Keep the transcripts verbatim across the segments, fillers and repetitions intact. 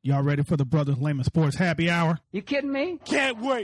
Y'all ready for the Brothers Layman Sports Happy Hour? You kidding me? Can't wait.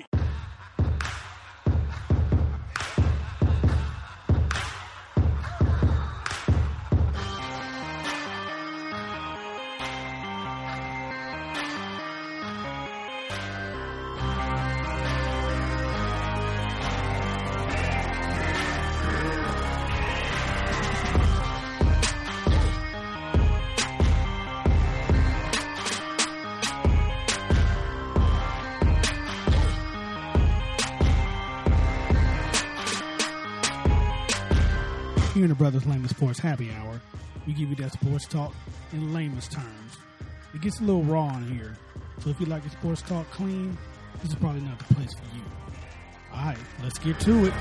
Here in the Brothers Layman Sports Happy Hour, we give you that sports talk in layman's terms. It gets a little raw in here, so if you like your sports talk clean, this is probably not the place for you. All right, let's get to it.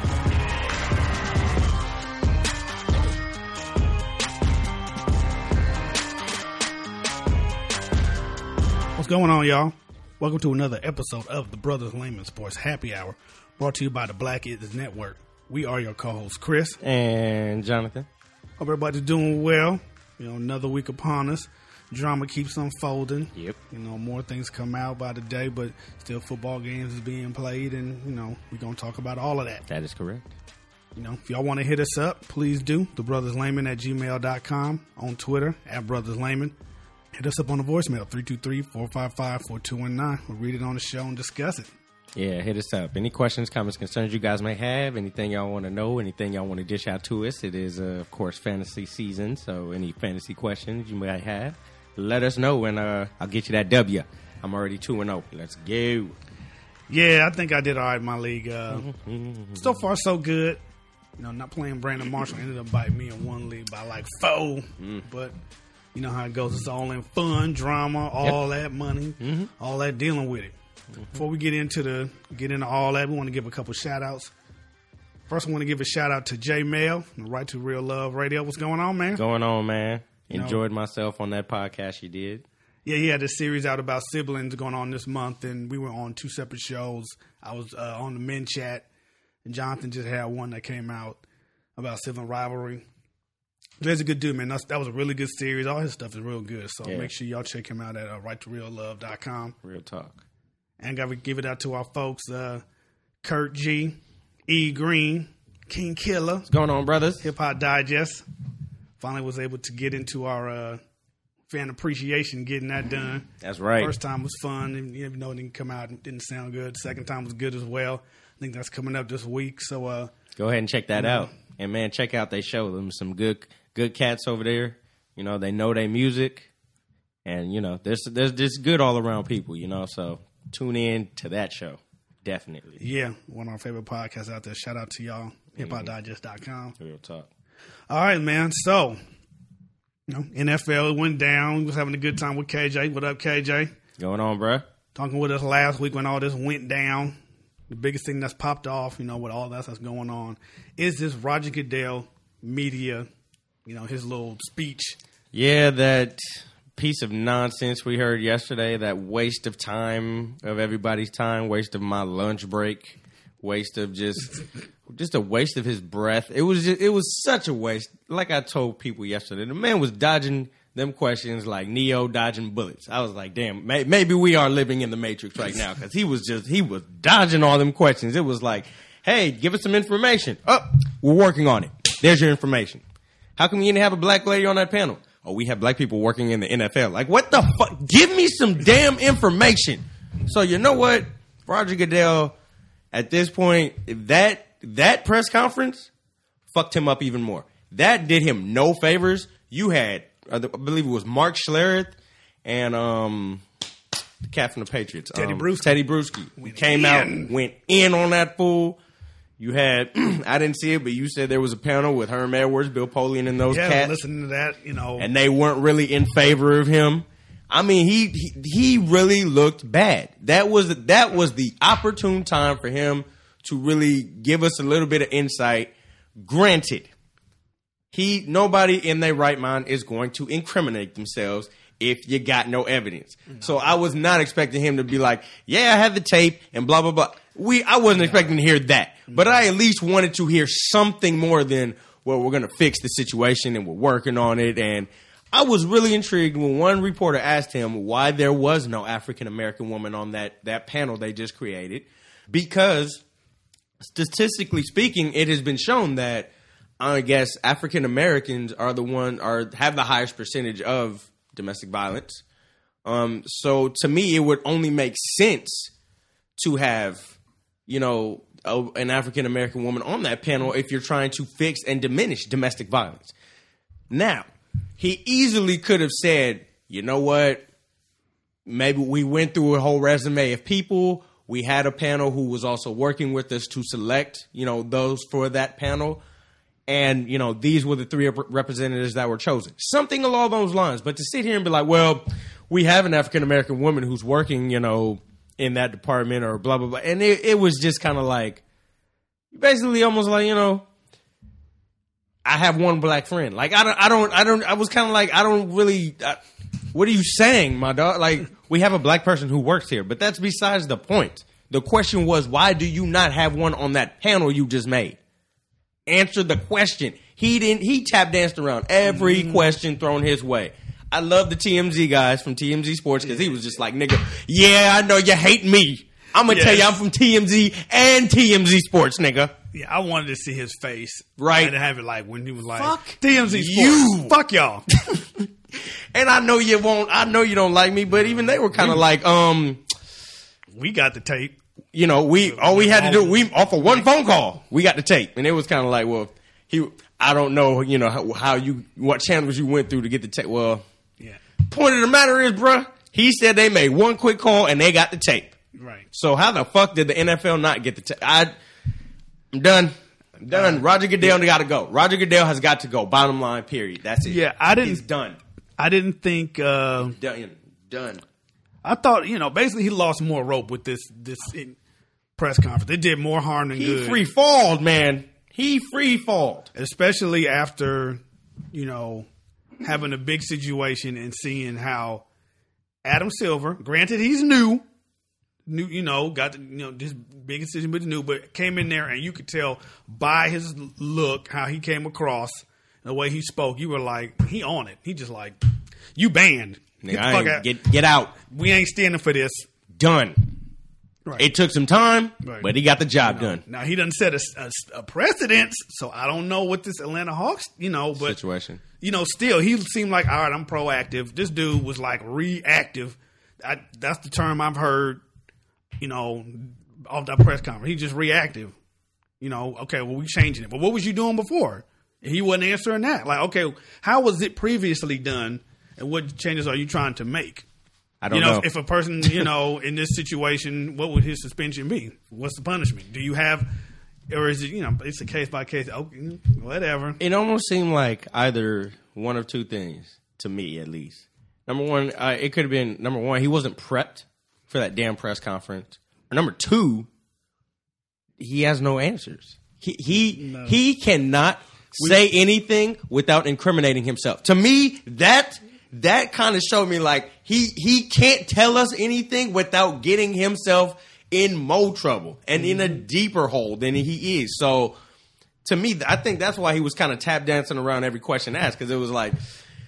What's going on, y'all? Welcome to another episode of the Brothers Layman Sports Happy Hour, brought to you by the Black Is Network. We are your co-hosts, Chris and Jonathan. Hope everybody's doing well. You know, another week upon us. Drama keeps unfolding. Yep. You know, more things come out by the day, but still football games is being played, and, you know, we're going to talk about all of that. That is correct. You know, if y'all want to hit us up, please do. The Brothers Layman at gmail dot com, on Twitter, at Brothers Layman. Hit us up on the voicemail, three two three, four five five, four two one nine. We'll read it on the show and discuss it. Yeah, hit us up. Any questions, comments, concerns you guys may have, anything y'all want to know, anything y'all want to dish out to us. It is, uh, of course, fantasy season, so any fantasy questions you might have, let us know, and uh, I'll get you that W. I'm already two and oh. Let's go. Yeah, I think I did all right in my league. Uh, so far, so good. You know, not playing Brandon Marshall ended up biting me in one league by like four, mm. but you know how it goes. It's all in fun, drama, all yep. that money, mm-hmm. all that dealing with it. Mm-hmm. Before we get into the get into all that, we want to give a couple shout outs. First, I want to give a shout out to Jay Mail, Right to Real Love Radio. What's going on, man? Going on, man. You Enjoyed know, myself on that podcast you did. Yeah, he had this series out about siblings going on this month, and we were on two separate shows. I was uh, on the Men Chat, and Jonathan just had one that came out about sibling rivalry. Jay's a good dude, man. That's, that was a really good series. All his stuff is real good, so yeah. Make sure y'all check him out at uh, right to real love dot com. Real talk. And got to give it out to our folks, uh, Kurt G, E Green, King Killer. What's going on, brothers? Hip Hop Digest. Finally was able to get into our uh, fan appreciation, getting that done. That's right. First time was fun, and even though it didn't come out, it didn't sound good. Second time was good as well. I think that's coming up this week. So uh, go ahead and check that you know, out. And, man, check out they show. Them some good good cats over there. You know, they know their music. And, you know, there's, there's just good all-around people, you know, so tune in to that show. Definitely. Yeah, one of our favorite podcasts out there. Shout out to y'all, hip hop digest dot com. Real talk. All right, man. So, you know, N F L went down. We was having a good time with K J. What up, K J? Going on, bruh? Talking with us last week when all this went down. The biggest thing that's popped off, you know, with all that that's going on, is this Roger Goodell media, you know, his little speech. Yeah, that piece of nonsense we heard yesterday, that waste of time, of everybody's time, waste of my lunch break, waste of just just a waste of his breath. It was just, it was such a waste. Like I told people yesterday, the man was dodging them questions like Neo dodging bullets. I was like, damn, may, maybe we are living in the Matrix right now, because he was just, he was dodging all them questions. It was like, hey, give us some information. Oh, we're working on it. There's your information. How come you didn't have a black lady on that panel? Oh, we have black people working in the N F L. Like, what the fuck? Give me some damn information. So, you know what? Roger Goodell, at this point, that that press conference fucked him up even more. That did him no favors. You had, I believe it was Mark Schlereth and um, the cat from the Patriots. Teddy um, Bruschi. Teddy Bruschi. Came in. out, went in on that fool. You had, I didn't see it, but you said there was a panel with Herm Edwards, Bill Polian, and those yeah, cats. Yeah, listening to that, you know. And they weren't really in favor of him. I mean, he, he he really looked bad. That was that was the opportune time for him to really give us a little bit of insight. Granted, he nobody in their right mind is going to incriminate themselves if you got no evidence. No. So I was not expecting him to be like, yeah, I have the tape and blah, blah, blah. We I wasn't no. expecting to hear that. No. But I at least wanted to hear something more than, well, we're going to fix the situation and we're working on it. And I was really intrigued when one reporter asked him why there was no African American woman on that, that panel they just created. Because statistically speaking, it has been shown that I guess African Americans are the one are have the highest percentage of domestic violence. Um, so to me, it would only make sense to have, you know, a, an African American woman on that panel if you're trying to fix and diminish domestic violence. Now, he easily could have said, you know what, maybe we went through a whole resume of people. We had a panel who was also working with us to select, you know, those for that panel. And, you know, these were the three rep- representatives that were chosen. Something along those lines. But to sit here and be like, well, we have an African-American woman who's working, you know, in that department or blah, blah, blah. And it, it was just kind of like, basically almost like, you know, I have one black friend. Like, I don't, I don't, I don't, I was kind of like, I don't really, I, what are you saying, my dog? Like, we have a black person who works here, but that's besides the point. The question was, why do you not have one on that panel you just made? Answer the question. He didn't, he tap danced around every mm. question thrown his way. I love the T M Z guys from T M Z Sports because he was just like, nigga, yeah, I know you hate me. I'm going to yes. tell you I'm from T M Z and T M Z Sports, nigga. Yeah, I wanted to see his face. Right. To have it like when he was like, fuck T M Z Sports. You. Fuck y'all. And I know you won't, I know you don't like me, but even they were kind of like, um, we got the tape. You know, we, all we had to do, we, off of one phone call, we got the tape. And it was kind of like, well, he, I don't know, you know, how, how you, what channels you went through to get the tape. Well, yeah. Point of the matter is, bruh, he said they made one quick call and they got the tape. Right. So how the fuck did the N F L not get the tape? I, I'm done. I'm done. Uh, Roger Goodell yeah. got to go. Roger Goodell has got to go. Bottom line, period. That's it. Yeah, I didn't. He's done. I didn't think. Uh, done. Done. I thought, you know, basically he lost more rope with this this press conference. It did more harm than he good. He free falled, man. He free falled. Especially after, you know, having a big situation and seeing how Adam Silver, granted he's new, new, you know, got the, you know, this big decision, but new, but came in there and you could tell by his look how he came across, the way he spoke. You were like, he on it. He just like, you banned. Get, the fuck out. Get, get out. We ain't standing for this. Done. Right. It took some time, right. but he got the job you know, done. Now he done set a, a, a precedence, so I don't know what this Atlanta Hawks, you know, but situation. You know, still he seemed like, all right, I'm proactive. This dude was like reactive. I, that's the term I've heard, you know, off that press conference. He just reactive. You know, okay, well, we changing it. But what was you doing before? And he wasn't answering that. Like, okay, how was it previously done, and what changes are you trying to make? I don't you know, know. If, if a person, you know, in this situation, what would his suspension be? What's the punishment? Do you have, or is it, you know, it's a case by case, okay, whatever. It almost seemed like either one of two things, to me at least. Number one, uh, it could have been, number one, he wasn't prepped for that damn press conference. Or number two, he has no answers. He he, no. he cannot we, say anything without incriminating himself. To me, that... That kind of showed me like he he can't tell us anything without getting himself in more trouble and mm-hmm. in a deeper hole than he is. So to me, I think that's why he was kind of tap dancing around every question asked, because it was like,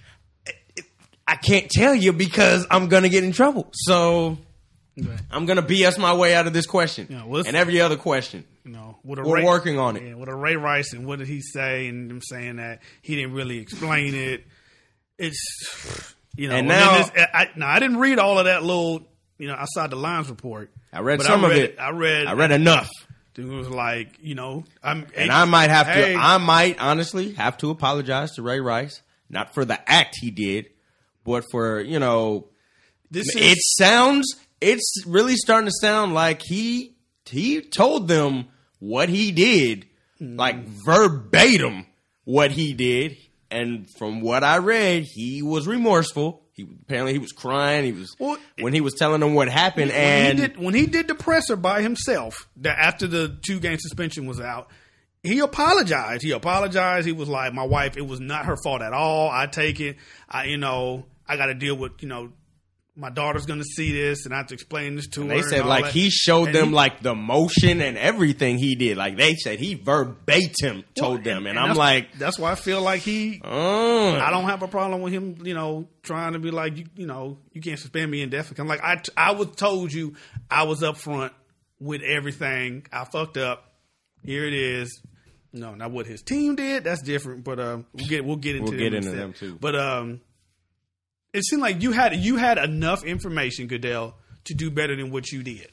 I can't tell you because I'm going to get in trouble. So okay. I'm going to B S my way out of this question yeah, well, and every other question. You know, with a We're Ray, working on it. Yeah, with a Ray Rice, and what did he say? And him saying that he didn't really explain it. It's, you know, and now this, I, now I didn't read all of that little, you know, outside the lines report. I read some I read, of it. I read, I read enough. It was like, you know, I'm, and I might have hey, to, I might honestly have to apologize to Ray Rice, not for the act he did, but for, you know, this is, it sounds, it's really starting to sound like he, he told them what he did, mm. like verbatim what he did. And from what I read, he was remorseful. He apparently he was crying. He was well, when he was telling them what happened. When and he did, when he did the presser by himself, that after the two game suspension was out, he apologized. He apologized. He was like, "My wife, it was not her fault at all. I take it. I, you know, I got to deal with, you know, my daughter's going to see this, and I have to explain this to and her. They said and like that. he showed and them he, like the motion and everything he did. Like they said he verbatim told well, them, and, and I'm that's, like, that's why I feel like he. oh. I don't have a problem with him, you know, trying to be like, you, you know, you can't suspend me indefinitely. I'm like, I, I was told you I was up front with everything. I fucked up. Here it is. No, not what his team did. That's different. But uh, we'll get we'll get into we'll get them into them too. But um, it seemed like you had you had enough information, Goodell, to do better than what you did.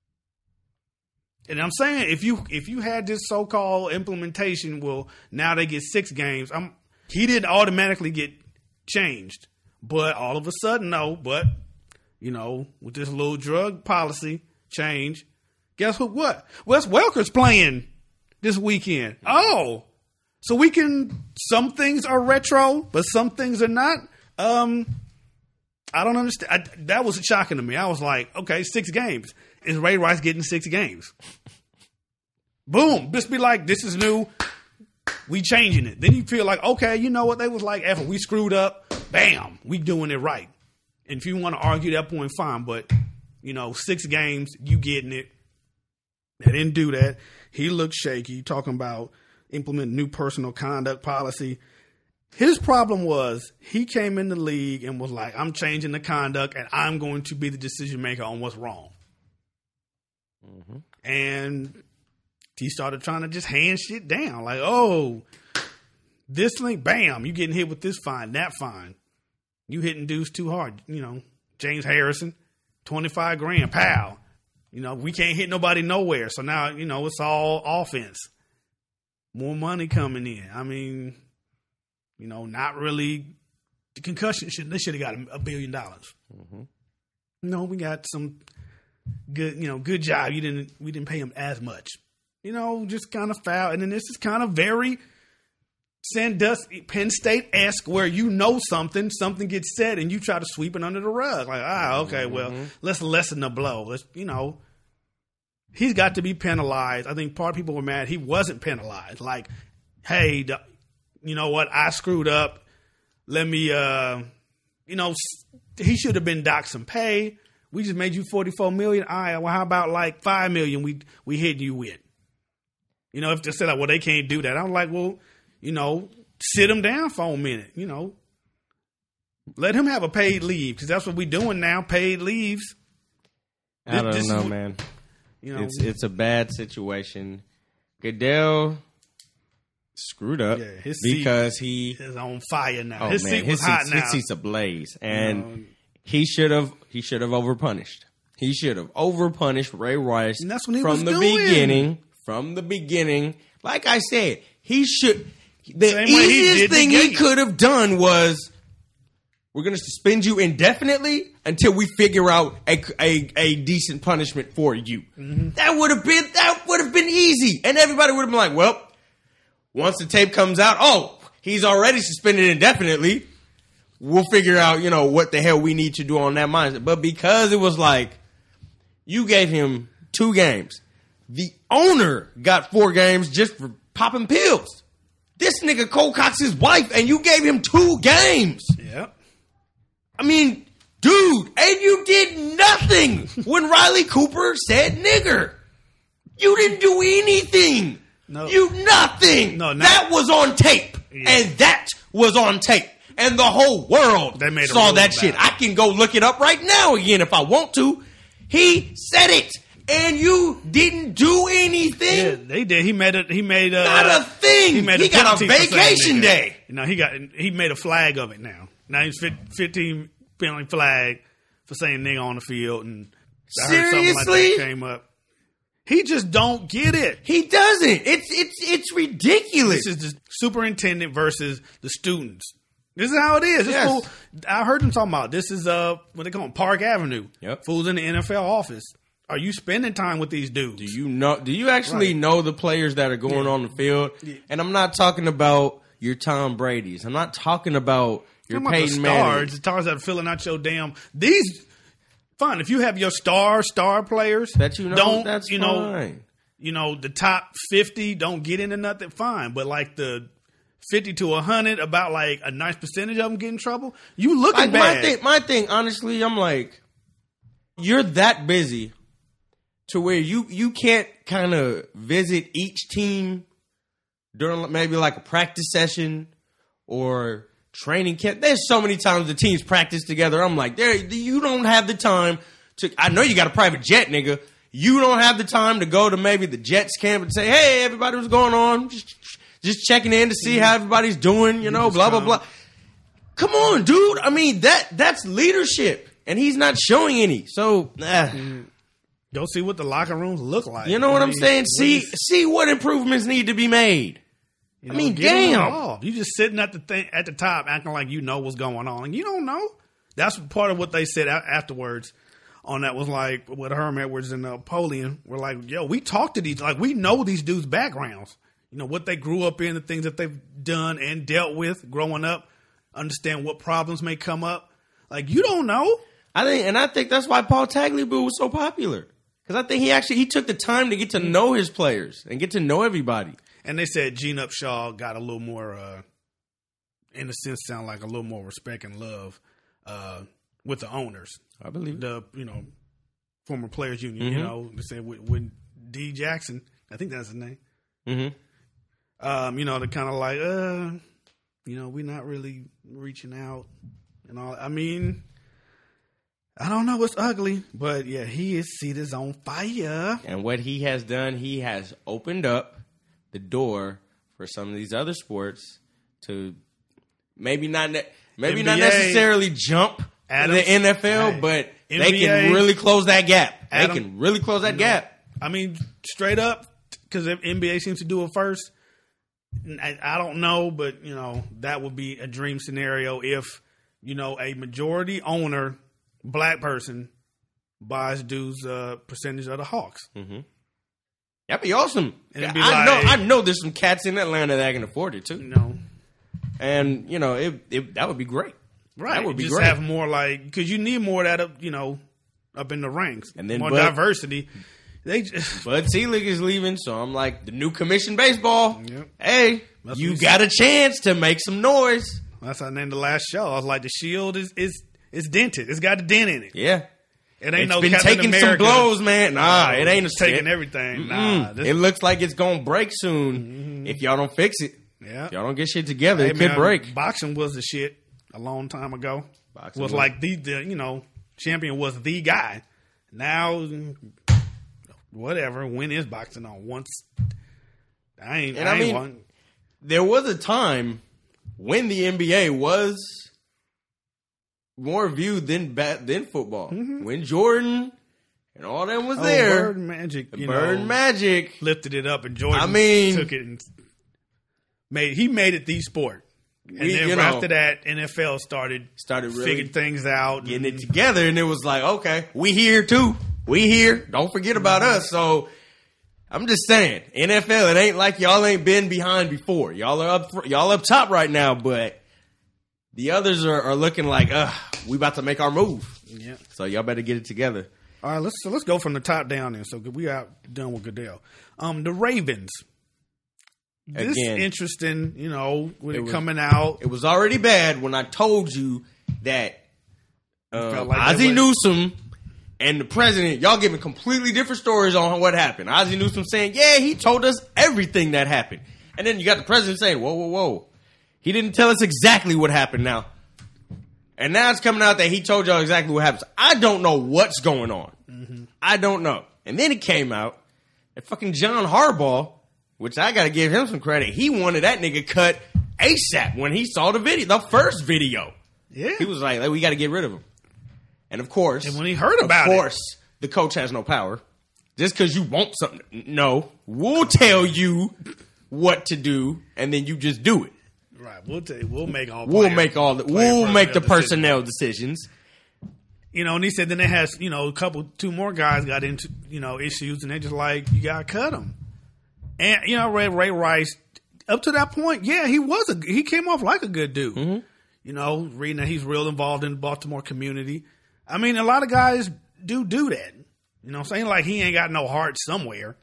And I'm saying if you if you had this so called implementation, well, now they get six games. I'm he didn't automatically get changed, but all of a sudden, no. But you know, with this little drug policy change, guess who? What? Wes Welker's playing this weekend. Oh, so we can. Some things are retro, but some things are not. Um, I don't understand. I, that was shocking to me. I was like, okay, six games. Is Ray Rice getting six games? Boom. Just be like, this is new. We changing it. Then you feel like, okay, you know what? They was like, F it, we screwed up. Bam. We doing it right. And if you want to argue that point, fine. But, you know, six games, you getting it. They didn't do that. He looked shaky, talking about implementing new personal conduct policy. His problem was he came in the league and was like, I'm changing the conduct and I'm going to be the decision maker on what's wrong. Mm-hmm. And he started trying to just hand shit down. Like, oh, this link, bam, you getting hit with this fine, that fine. You hitting dudes too hard. You know, James Harrison, twenty-five grand, pow. You know, we can't hit nobody nowhere. So now, you know, it's all offense. More money coming in. I mean, you know, not really. The concussion, should, they should have got a billion dollars. Mm-hmm. No, we got some good, you know, good job. You didn't, we didn't pay him as much. You know, just kind of foul. And then this is kind of very Sandusky, Penn State-esque, where you know something, something gets said, and you try to sweep it under the rug. Like, ah, okay, well, mm-hmm. let's lessen the blow. Let's, you know, he's got to be penalized. I think part of people were mad he wasn't penalized. Like, hey, the, you know what? I screwed up. Let me, uh, you know, he should have been docked some pay. We just made you forty-four million dollars. All right, well, how about like five million dollars we, we hit you with? You know, if they said, like, well, they can't do that. I'm like, well, you know, sit him down for a minute, you know. Let him have a paid leave, because that's what we're doing now, paid leaves. I don't this, this know, is, man. You know, it's it's a bad situation. Goodell screwed up yeah, his because he is on fire now. Oh, his man, seat his was hot seat's, now. His seat's ablaze, and you know, he should have he should have overpunished. He should have overpunished Ray Rice and that's when he from was the doing. beginning. From the beginning, like I said, he should. The Same way he easiest did the thing he game. could have done was, we're going to suspend you indefinitely until we figure out a, a, a decent punishment for you. Mm-hmm. That would have been that would have been easy, and everybody would have been like, well, once the tape comes out, oh, he's already suspended indefinitely. We'll figure out, you know, what the hell we need to do on that mindset. But because it was like, you gave him two games. The owner got four games just for popping pills. This nigga Cole Cox's wife, and you gave him two games. Yeah. I mean, dude, and you did nothing when Riley Cooper said nigger. You didn't do anything. No. You nothing. No, not- that was on tape. Yeah. And that was on tape. And the whole world They made a saw rule that about shit. it. I can go look it up right now again if I want to. He said it. And you didn't do anything. Yeah, they did. He made a he made a Not a thing. He, made He a got a penalty for saying vacation nigga. day. You know, he got he made a flag of it now. Now he's fifteen penalty flag for saying nigga on the field, and I heard something like Seriously? that came up. He just don't get it. He doesn't. It's it's it's ridiculous. This is the superintendent versus the students. This is how it is. This Yes. fool, I heard them talking about this is uh what they call it, Park Avenue. Yep. Fools in the N F L office. Are you spending time with these dudes? Do you know? Do you actually Right. know the players that are going Yeah. on the field? Yeah. And I'm not talking about your Tom Brady's. I'm not talking about your Talking about the Peyton stars, Manning. the stars that are filling out your damn these. Fine, if you have your star star players That you know, don't that's you know fine. you know the top fifty don't get into nothing. Fine, but like the fifty to one hundred, about like a nice percentage of them get in trouble. You looking like bad. My thing, my thing, honestly, I'm like, you're that busy to where you, you can't kind of visit each team during maybe like a practice session or training camp. There's so many times the teams practice together. I'm like, there, you don't have the time to. I know you got a private jet, nigga. You don't have the time to go to maybe the Jets camp and say, hey, everybody, what's going on? Just, just checking in to see how everybody's doing, you know, blah, blah, blah. Come on, dude. I mean, that that's leadership, and he's not showing any. So, uh, go see what the locker rooms look like. You know what I I'm mean, saying? See, is, see what improvements need to be made. You know, I mean, get them damn. involved. You just sitting at the thing at the top, acting like you know what's going on, and you don't know. That's part of what they said a- afterwards. On that was like with Herm Edwards and Napoleon. We're like, yo, we talk to these, like we know these dudes' backgrounds. You know what they grew up in, the things that they've done and dealt with growing up. Understand what problems may come up. Like you don't know. I think, and I think that's why Paul Tagliabue was so popular, because I think he actually he took the time to get to know his players and get to know everybody. And they said Gene Upshaw got a little more, uh, in a sense, sound like a little more respect and love uh, with the owners. I believe the you know former players union. Mm-hmm. You know, they said when, when D Jackson, I think that's his name. Mm-hmm. Um, you know, they're kind of like, uh, you know, we're not really reaching out and all. I mean, I don't know, it's ugly, but yeah, he is seat is on fire. And what he has done, he has opened up the door for some of these other sports to maybe not ne- maybe N B A, not necessarily jump Adams, to the N F L, hey, but N they B A, can really close that gap. Adam, they can really close that you know, gap. I mean, straight up, because N B A seems to do it first. I, I don't know, but you know that would be a dream scenario if you know a majority owner, black person, buys dudes' uh, percentage of the Hawks. Mm-hmm. That'd be awesome. It'd be I like, know. I know. There's some cats in Atlanta that can afford it too. You know, and you know it, it that would be great. Right. That would be just great. have more like, because you need more of that up, you know, up in the ranks. And then more Bud, diversity. They just, Bud Selig is leaving, so I'm like, the new commission baseball. Yep. Hey, That's you what got he a chance to make some noise. that's how I named the last show. I was like, the shield is is is dented. It's got a dent in it. Yeah. It ain't It's no been Captain taking America. some blows, man. Nah, it ain't a taking it, everything. Nah, this, it looks like it's gonna break soon Mm-hmm. if y'all don't fix it. yeah. If y'all don't get shit together, Hey, it could man, break. Boxing was the shit a long time ago. Boxing was was- like the, the you know champion was the guy. Now, whatever. When is boxing on? Once I ain't. And I, I ain't mean, one. There was a time when the N B A was more viewed than bat, than football. Mm-hmm. When Jordan and all that was Oh, there, Bird Magic, the you Bird know, Magic lifted it up, and Jordan I mean- took it and made he made it the sport. And We- then you right know, after that, N F L started started really figuring things out, getting and, it together, and it was like, okay, we here too. We here. Don't forget about us. So I'm just saying, N F L, it ain't like y'all ain't been behind before. Y'all are up, y'all up top right now, but the others are, are looking like, uh, we about to make our move. Yeah. So y'all better get it together. All right, let's so let's go from the top down then. So we are done with Goodell. Um, the Ravens. This Again, interesting, you know, with it it, was- coming out. It was already bad when I told you that uh, felt like Ozzie it was- Newsome and the president, y'all giving completely different stories on what happened. Ozzie Newsome saying, yeah, he told us everything that happened. And then you got the president saying, whoa, whoa, whoa. He didn't tell us exactly what happened now. And now it's coming out that he told y'all exactly what happened. I don't know what's going on. Mm-hmm. I don't know. And then it came out that fucking John Harbaugh, which I got to give him some credit, he wanted that nigga cut ASAP when he saw the video, the first video. Yeah. He was like, we got to get rid of him. And of course, And when he heard about of it. course, the coach has no power. Just because you want something, no, we'll tell you what to do, and then you just do it. Right. We'll tell you, we'll make all We'll player- make all the player we'll make the personnel personnel decisions. You know, and he said then they has, you know, a couple, two more guys got into, you know, issues, and they're just like, you got to cut them. And, you know, Ray, Ray Rice, up to that point, yeah, he was a, he came off like a good dude. Mm-hmm. You know, reading that he's real involved in the Baltimore community. I mean, a lot of guys do do that. You know what I'm saying? Like, he ain't got no heart somewhere.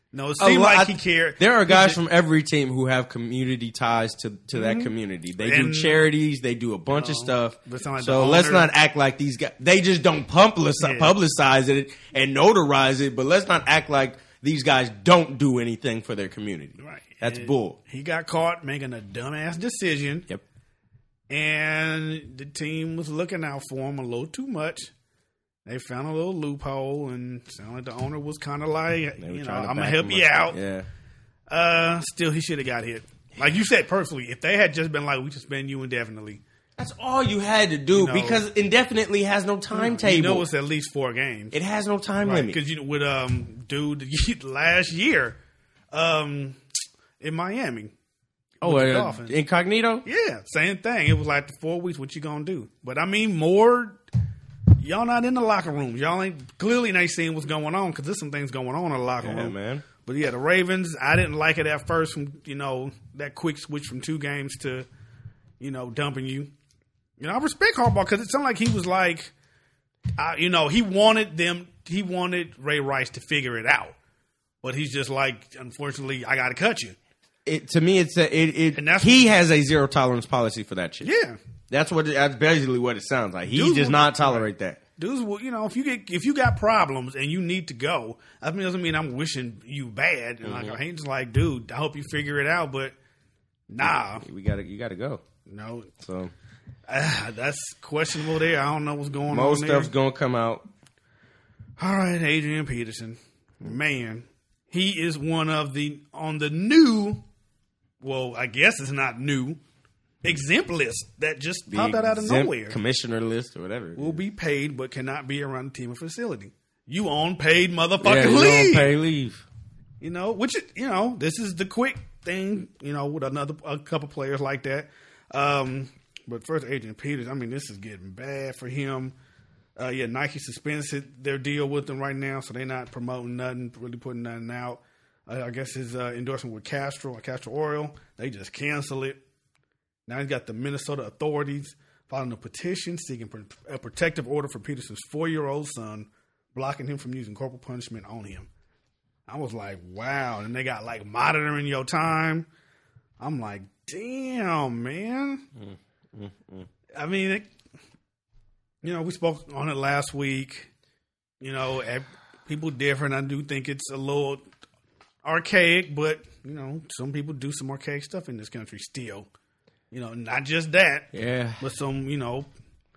No, it seemed like he cared. There are He guys just- from every team who have community ties to, to that community. They And- do charities. They do a bunch of know, stuff. but it's not like So the let's owner- not act like these guys. They just don't publicize, Yeah. publicize it and notarize it. But let's not act like these guys don't do anything for their community. Right. That's And bull. He got caught making a dumbass decision. Yep. And the team was looking out for him a little too much. They found a little loophole, and sounded like the owner was kind of like, They were you know, trying to I'm gonna back help him you up. out. Yeah. Uh, still, he should have got hit. Like you said, personally, if they had just been like, we suspend you indefinitely, That's all you had to do know- because indefinitely has no timetable. you know, it's at least four games. it has no time Right, limit. because you know, with um, dude, last year, um, in Miami. Oh, with the uh, Dolphins. incognito? Yeah, same thing. It was like the four weeks. What you gonna do? But I mean, more. Y'all not in the locker rooms. Y'all ain't clearly not seeing what's going on because there's some things going on in the locker Yeah, room. man. But yeah, the Ravens. I didn't like it at first. From you know that quick switch from two games to you know dumping you. You know I respect Harbaugh because it sounded like he was like, uh, you know, he wanted them. He wanted Ray Rice to figure it out, but he's just like, unfortunately, I got to cut you. It, to me, it's a, it. it And that's- he has a zero tolerance policy for that shit. Yeah. That's what. That's basically what it sounds like. He Dude, does what- not tolerate that. Dudes, will, you know, if you get if you got problems and you need to go, I mean, doesn't mean I'm wishing you bad. And like, I ain't just like, dude, I hope you figure it out, but nah, We got to. You got to go. no, So ah, that's questionable there. I don't know what's going most on there. stuff's gonna come out. All right, Adrian Peterson, man, he is one of the on the new. Well, I guess it's not new. Exempt list that just The popped out out of exempt nowhere. commissioner list or whatever. Will be paid but cannot be around the team or facility. You on paid yeah, motherfucking you leave. don't pay leave. You know, which is, you know, this is the quick thing, you know, with another a couple players like that. Um, but first, Adrian Peters, I mean, this is getting bad for him. Uh, yeah, Nike suspends it, their deal with them right now, so they're not promoting nothing, really putting nothing out. Uh, I guess his uh, endorsement with Castro, Castro Oil, they just cancel it. Now he's got the Minnesota authorities filing a petition seeking a protective order for Peterson's four-year-old son, blocking him from using corporal punishment on him. I was like, wow. And they got like monitoring your time. I'm like, damn, man. Mm, mm, mm. I mean, it, you know, we spoke on it last week. You know, eh, people different. I do think it's a little archaic, but, you know, some people do some archaic stuff in this country still. You know, not just that, Yeah. but some, you know,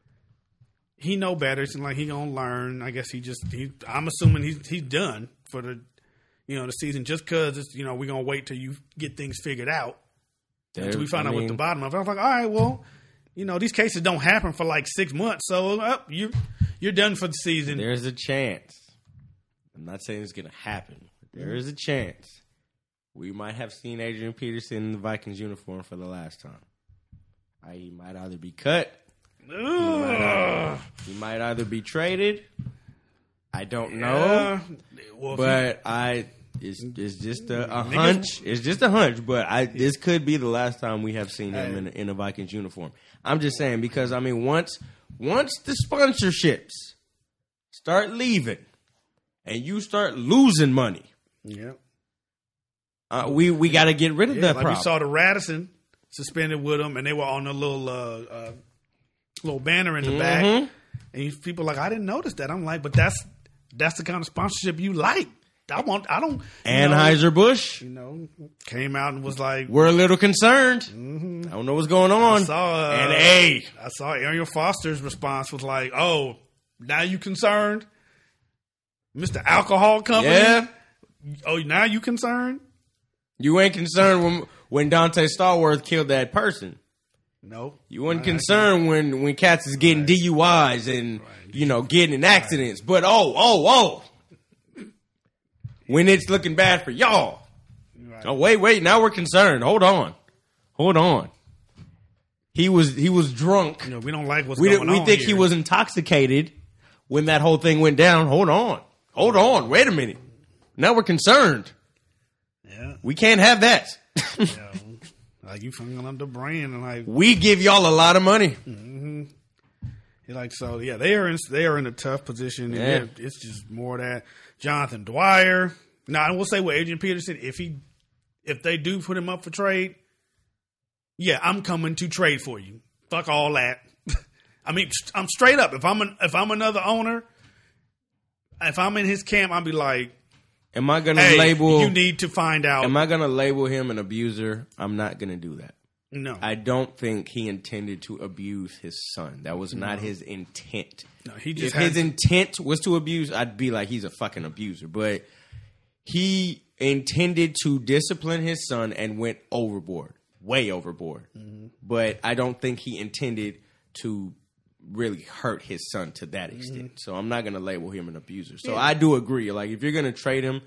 he know better. It's like he gonna learn. I guess he just, he, I'm assuming he's he's done for the, you know, the season. Just because it's, you know, we're gonna wait till you get things figured out until we find I out mean, what the bottom of it. I was like, all right, well, you know, these cases don't happen for like six months, so uh, you you're done for the season. There's a chance. I'm not saying it's gonna happen. But there is a chance we might have seen Adrian Peterson in the Vikings uniform for the last time. I, he might either be cut. He might either, he might either be traded. I don't know, Uh, well, if but I it's, it's just a, a Niggas- hunch. It's just a hunch, but I this could be the last time we have seen him in, a- in a Vikings uniform. I'm just saying because I mean once once the sponsorships start leaving and you start losing money, he- yeah, uh, we we got to get rid of yeah, that like problem. we saw the Radisson suspended with them, and they were on a little uh, uh, little banner in the back, Mhm. and you, people are like, I didn't notice that. I'm like, but that's that's the kind of sponsorship you like. I want. I don't. Anheuser Busch, You know, came out and was like, we're a little concerned. mm-hmm. I don't know what's going on. I saw, uh, and hey, I saw Ariel Foster's response was like, "Oh, now you concerned, Mister Alcohol Company? yeah, Oh, now you concerned? you ain't concerned when when Dante Stallworth killed that person. No, You weren't I- concerned when when cats is getting D U Is and you know getting in accidents. But oh, oh, oh, when it's looking bad for y'all. Right. Oh wait, wait. Now we're concerned. Hold on, hold on. He was he was drunk. You know, we don't like what's We going didn't, we on think here. he was intoxicated when that whole thing went down. Hold on, hold on. Wait a minute. Now we're concerned. Yeah, We can't have that. you know, like you fucking up the brand and like, We give y'all a lot of money. you're like so. Yeah, they are in they are in a tough position. And Yeah. yeah, it's just more that Jonathan Dwyer. Now I will say with Adrian Peterson, if he if they do put him up for trade, yeah, I'm coming to trade for you. Fuck all that. I mean, I'm straight up. If I'm an, if I'm another owner, if I'm in his camp, I'll be like, am I gonna hey, label? You need to find out. Am I gonna label him an abuser? I'm not gonna do that. No, I don't think he intended to abuse his son. That was not no. his intent. No, he just if his intent was to abuse, I'd be like, he's a fucking abuser. But he intended to discipline his son and went overboard, way overboard. Mm-hmm. But I don't think he intended to really hurt his son to that extent. Mm-hmm. So I'm not going to label him an abuser. So yeah. I do agree. Like, if you're going to trade him,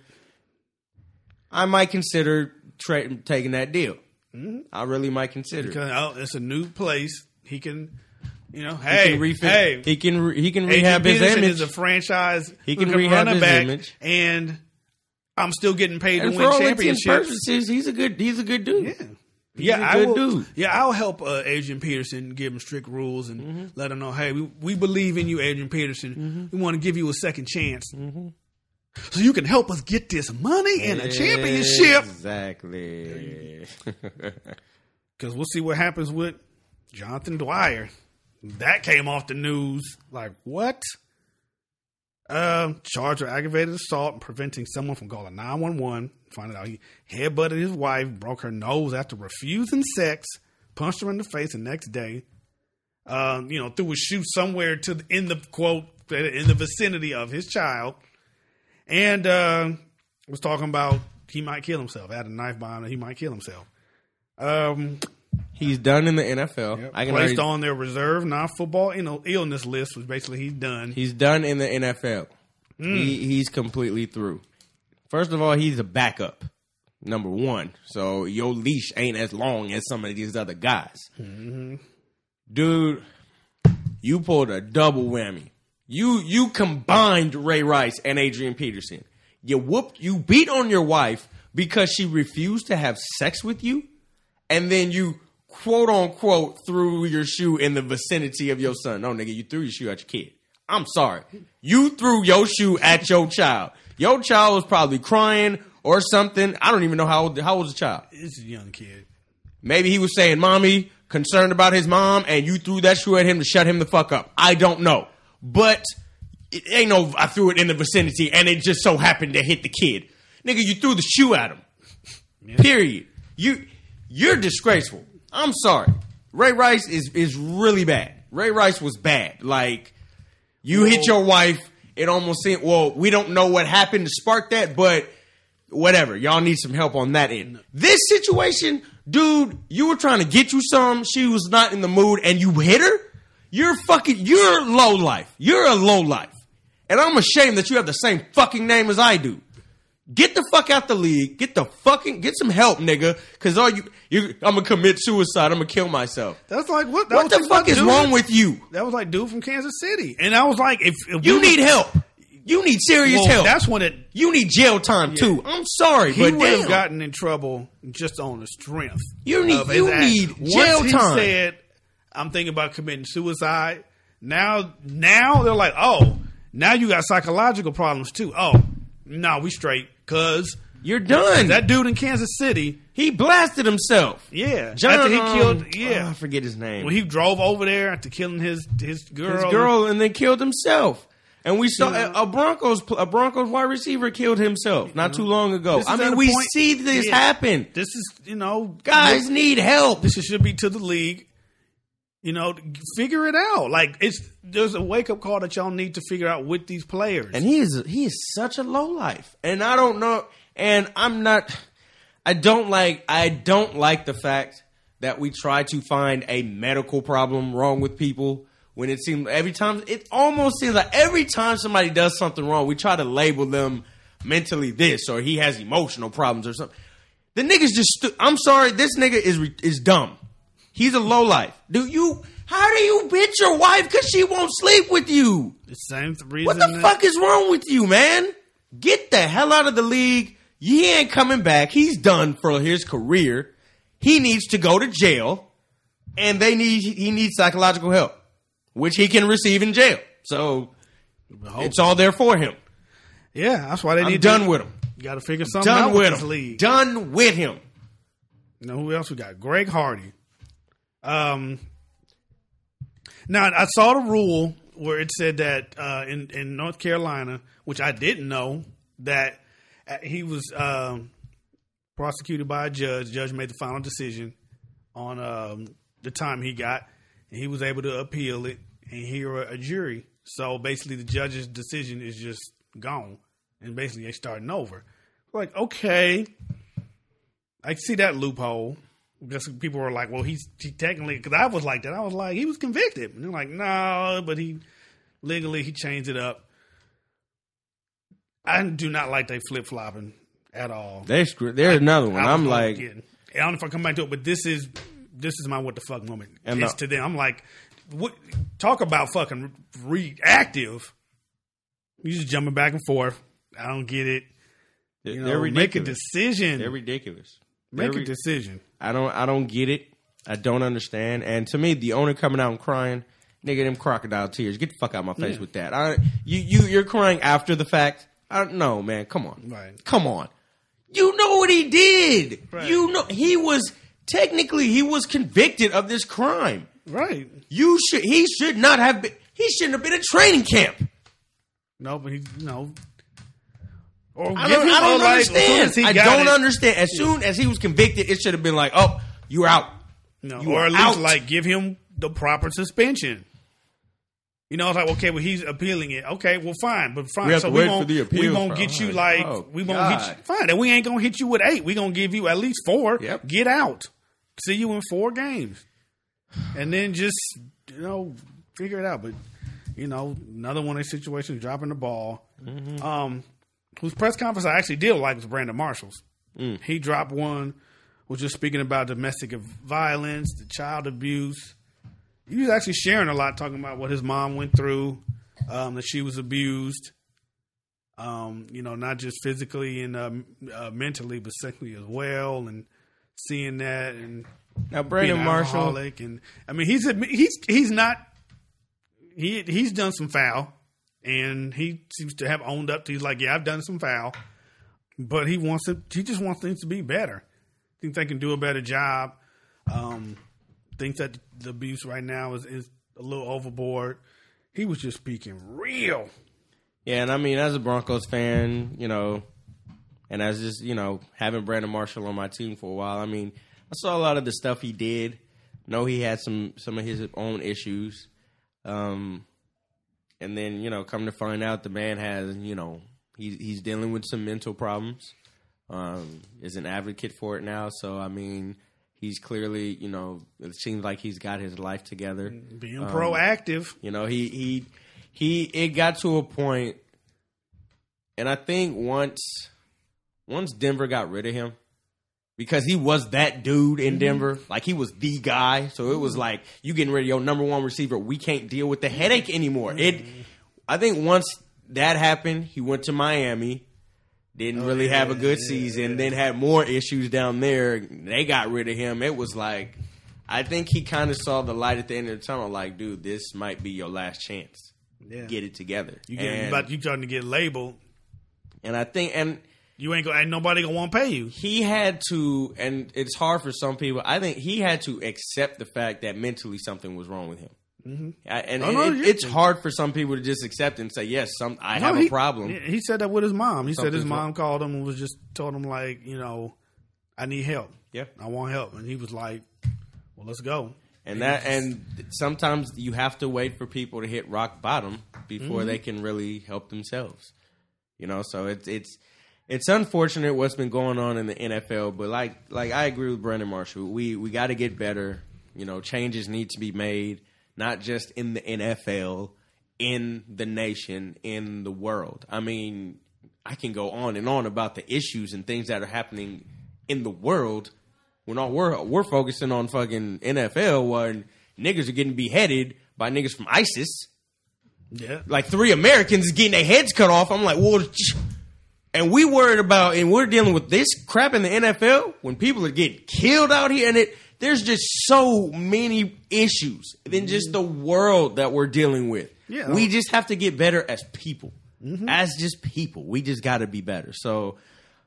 I might consider tra- taking that deal. Mm-hmm. I really might consider because it. Oh, it's a new place. He can, you know, hey, he can refit, hey, he can re- he can rehab his Peterson image. Is a franchise. He can rehab his back, image, and I'm still getting paid and to win win championships. Purposes, he's a good he's a good dude. Yeah, he's yeah, a I good will. Dude. Yeah, I'll help uh, Adrian Peterson, give him strict rules, and mm-hmm. let him know, hey, we we believe in you, Adrian Peterson. Mm-hmm. We want to give you a second chance. Mm-hmm. So you can help us get this money and a championship. Exactly. Because we'll see what happens with Jonathan Dwyer. That came off the news. Like, what? Uh, charged with aggravated assault and preventing someone from calling nine one one. Finding out he headbutted his wife, broke her nose after refusing sex, punched her in the face the next day. Um, you know, threw a shoe somewhere to the, in the quote in the vicinity of his child, and uh, was talking about he might kill himself. Had a knife behind him. He might kill himself. Um, he's done in the N F L. Yep, I can placed already, on their reserve non-football illness list, was basically he's done. He's done in the N F L. Mm. He, he's completely through. First of all, he's a backup, number one. So your leash ain't as long as some of these other guys. Mm-hmm. Dude, you pulled a double whammy. You you combined Ray Rice and Adrian Peterson. You whooped, you beat on your wife because she refused to have sex with you. And then you, quote unquote, threw your shoe in the vicinity of your son. No, nigga, you threw your shoe at your kid. I'm sorry. You threw your shoe at your child. Your child was probably crying or something. I don't even know how old, how old was the child. It's a young kid. Maybe he was saying, mommy, concerned about his mom, and you threw that shoe at him to shut him the fuck up. I don't know. But it ain't no, I threw it in the vicinity, and it just so happened to hit the kid. Nigga, you threw the shoe at him. Yeah. Period. You... You're disgraceful. I'm sorry. Ray Rice is, is really bad. Ray Rice was bad. Like, you Whoa. hit your wife. It almost seemed, well, we don't know what happened to spark that, but whatever. Y'all need some help on that end. No. This situation, dude, you were trying to get you some. She was not in the mood, and you hit her? You're fucking, you're low life. You're a low life. And I'm ashamed that you have the same fucking name as I do. Get the fuck out the league. Get the fucking get some help, nigga. Cause all you, you I'm gonna commit suicide. I'm gonna kill myself. That's like what? That what the fuck is wrong with you? That was like dude from Kansas City, and I was like, if, if you we need help, you need serious well, help. That's when it. You need jail time yeah. too. I'm sorry, he but would damn. have gotten in trouble just on the strength. You need you need Once jail he time. Said, I'm thinking about committing suicide. Now, now they're like, oh, now you got psychological problems too. Oh, no, we straight, cause. You're done. That dude in Kansas City, he blasted himself. Yeah, John, after he um, killed. Yeah, oh, I forget his name. When he drove over there after killing his his girl, his girl, and then killed himself. And we saw yeah. a Broncos a Broncos wide receiver killed himself not too long ago. I mean, we point, see this yeah, happen. This is you know, guys this, need help. This should be to the league. You know, figure it out. Like it's there's a wake up call that y'all need to figure out with these players. And he is he is such a low life, and I don't know. And I'm not, I don't like, I don't like the fact that we try to find a medical problem wrong with people when it seems, every time, it almost seems like every time somebody does something wrong, we try to label them mentally this, or he has emotional problems or something. The nigga's just, stu- I'm sorry, this nigga is is dumb. He's a lowlife. Do you, how do you bitch your wife because she won't sleep with you? The same reason. What the that- fuck is wrong with you, man? Get the hell out of the league. He ain't coming back. He's done for his career. He needs to go to jail, and they need he needs psychological help, which he can receive in jail. So it's all there for him. Yeah, that's why they I'm need. done to, with him. got to figure something Done out with with this him. league. Done with him. You know who else we got? Greg Hardy. Um, now I saw the rule where it said that uh, in in North Carolina, which I didn't know, that he was um, prosecuted by a judge. The judge made the final decision on um, the time he got, and he was able to appeal it and hear a, a jury. So basically, the judge's decision is just gone, and basically they starting over. Like, okay, I see that loophole. Because people were like, well, he's he technically, because I was like that. I was like, he was convicted. And they're like, no, but he legally, he changed it up. I do not like they flip flopping at all. They screw. There's another one. I I'm was like, getting, I don't know if I come back to it, but this is this is my what the fuck moment. And It's the- to them. I'm like, what? Talk about fucking reactive. You just jumping back and forth. I don't get it. they're, You know, they're make a ridiculous. decision. They're ridiculous. make They're a decision. I don't I don't get it. I don't understand. And to me, the owner coming out and crying, nigga, them crocodile tears. Get the fuck out of my face Yeah. with that. I, you you you're crying after the fact. I don't know, man. Come on. Right. Come on. You know what he did. Right. You know he was technically he was convicted of this crime. Right. You should he should not have been he shouldn't have been in training camp. No, but he, no. Or I give don't, him I a, don't like, as soon understand. as he I got don't it, understand. As soon as he was convicted, it should have been like, oh, you're out. No, You or are at least out. like give him the proper suspension. You know, it's like, okay, well, he's appealing it. Okay, well, fine, but fine. We have so to we wait won't, for the we appeals won't for- get you oh, like oh, we won't hit God. you. Fine, and we ain't gonna hit you with eight. We gonna give you at least four. Yep. Get out. See you in four games, and then just you know figure it out. But you know, another one of these situations, dropping the ball. Mm-hmm. Um, whose press conference I actually did like was Brandon Marshall's. Mm. He dropped one, was just speaking about domestic violence, the child abuse. He was actually sharing a lot, talking about what his mom went through, um, that she was abused, um, you know, not just physically and uh, uh, mentally, but sexually as well, and seeing that and Now being Brandon an Marshall, alcoholic. And I mean, he's admi- he's he's not he he's done some foul, and he seems to have owned up to. He's like, yeah, I've done some foul, but he wants to. He just wants things to be better. Thinks they can do a better job. Um, thinks that the abuse right now is, is a little overboard. He was just speaking real. yeah, and I mean, as a Broncos fan, you know, and as just you know, having Brandon Marshall on my team for a while, I mean, I saw a lot of the stuff he did. Know he had some some of his own issues, um, and then you know, come to find out, the man has you know he's he's dealing with some mental problems. Um, is an advocate for it now, so I mean, he's clearly you know it seems like he's got his life together. Being Um, proactive. You know, he he he. It got to a point, and I think once once Denver got rid of him, because he was that dude in Denver, like he was the guy. So it was like you getting rid of your number one receiver. We can't deal with the headache anymore. It. I think once that happened, he went to Miami. Didn't really have a good season. Then had more issues down there. They got rid of him. It was like, I think he kind of saw the light at the end of the tunnel. Like, dude, this might be your last chance. Yeah. Get it together. You get and, about you starting to get labeled. and I think, and You ain't gonna. Ain't nobody gonna want to pay you. he had to, and it's hard for some people. I think he had to accept the fact that mentally something was wrong with him. Mm-hmm. I, and Oh, and no, it, you- it's hard for some people to just accept and say, yes, some I have No, a he- problem. He said that with his mom. He said his Something's mom wrong. called him and was just told him like, you know, I need help. Yeah. I want help, and he was like, well, let's go. And that, and sometimes you have to wait for people to hit rock bottom before Mm-hmm. they can really help themselves. You know, so it's it's it's unfortunate what's been going on in the N F L. But like like I agree with Brandon Marshall. We we got to get better. You know, changes need to be made, not just in the N F L, in the nation, in the world. I mean, I can go on and on about the issues and things that are happening in the world. When all we're we're focusing on fucking N F L, when niggas are getting beheaded by niggas from ISIS, Yeah. like three Americans getting their heads cut off. I'm like, well, and we worried about, and we're dealing with this crap in the N F L when people are getting killed out here, and it there's just so many issues than just the world that we're dealing with. Yeah. We just have to get better as people, as just people. We just got to be better. So.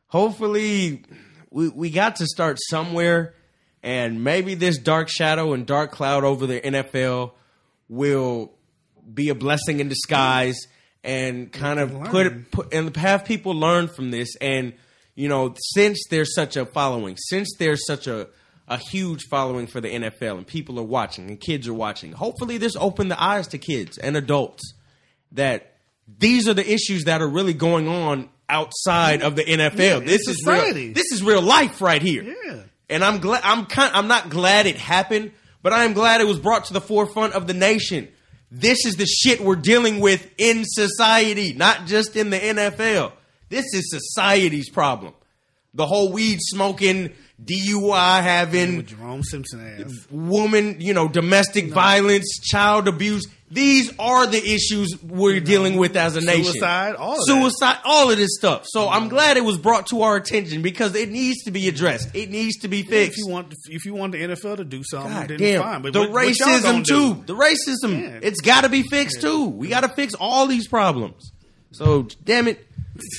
hopefully we we got to start somewhere, and maybe this dark shadow and dark cloud over the N F L will be a blessing in disguise and kind of put it put and have people learn from this. And you know, since there's such a following, since there's such a a huge following for the N F L and people are watching and kids are watching, hopefully this opened the eyes to kids and adults that these are the issues that are really going on outside of the N F L. Yeah, this is real. This is real life right here. Yeah. And I'm glad. I'm kind. I'm not glad it happened, but I am glad it was brought to the forefront of the nation. This is the shit we're dealing with in society, not just in the N F L. This is society's problem. The whole weed smoking, D U I having, Jerome Simpson ass, woman, you know, domestic no. violence, child abuse. These are the issues we're you know, dealing with as a suicide, nation. Suicide, all of Suicide, that. all of this stuff. So I'm glad it was brought to our attention because it needs to be addressed. It needs to be fixed. If you want, if you want the N F L to do something, God then damn. fine. But the what, racism what too. Do? The racism. Yeah. It's got to be fixed yeah. too. We got to fix all these problems. So damn it.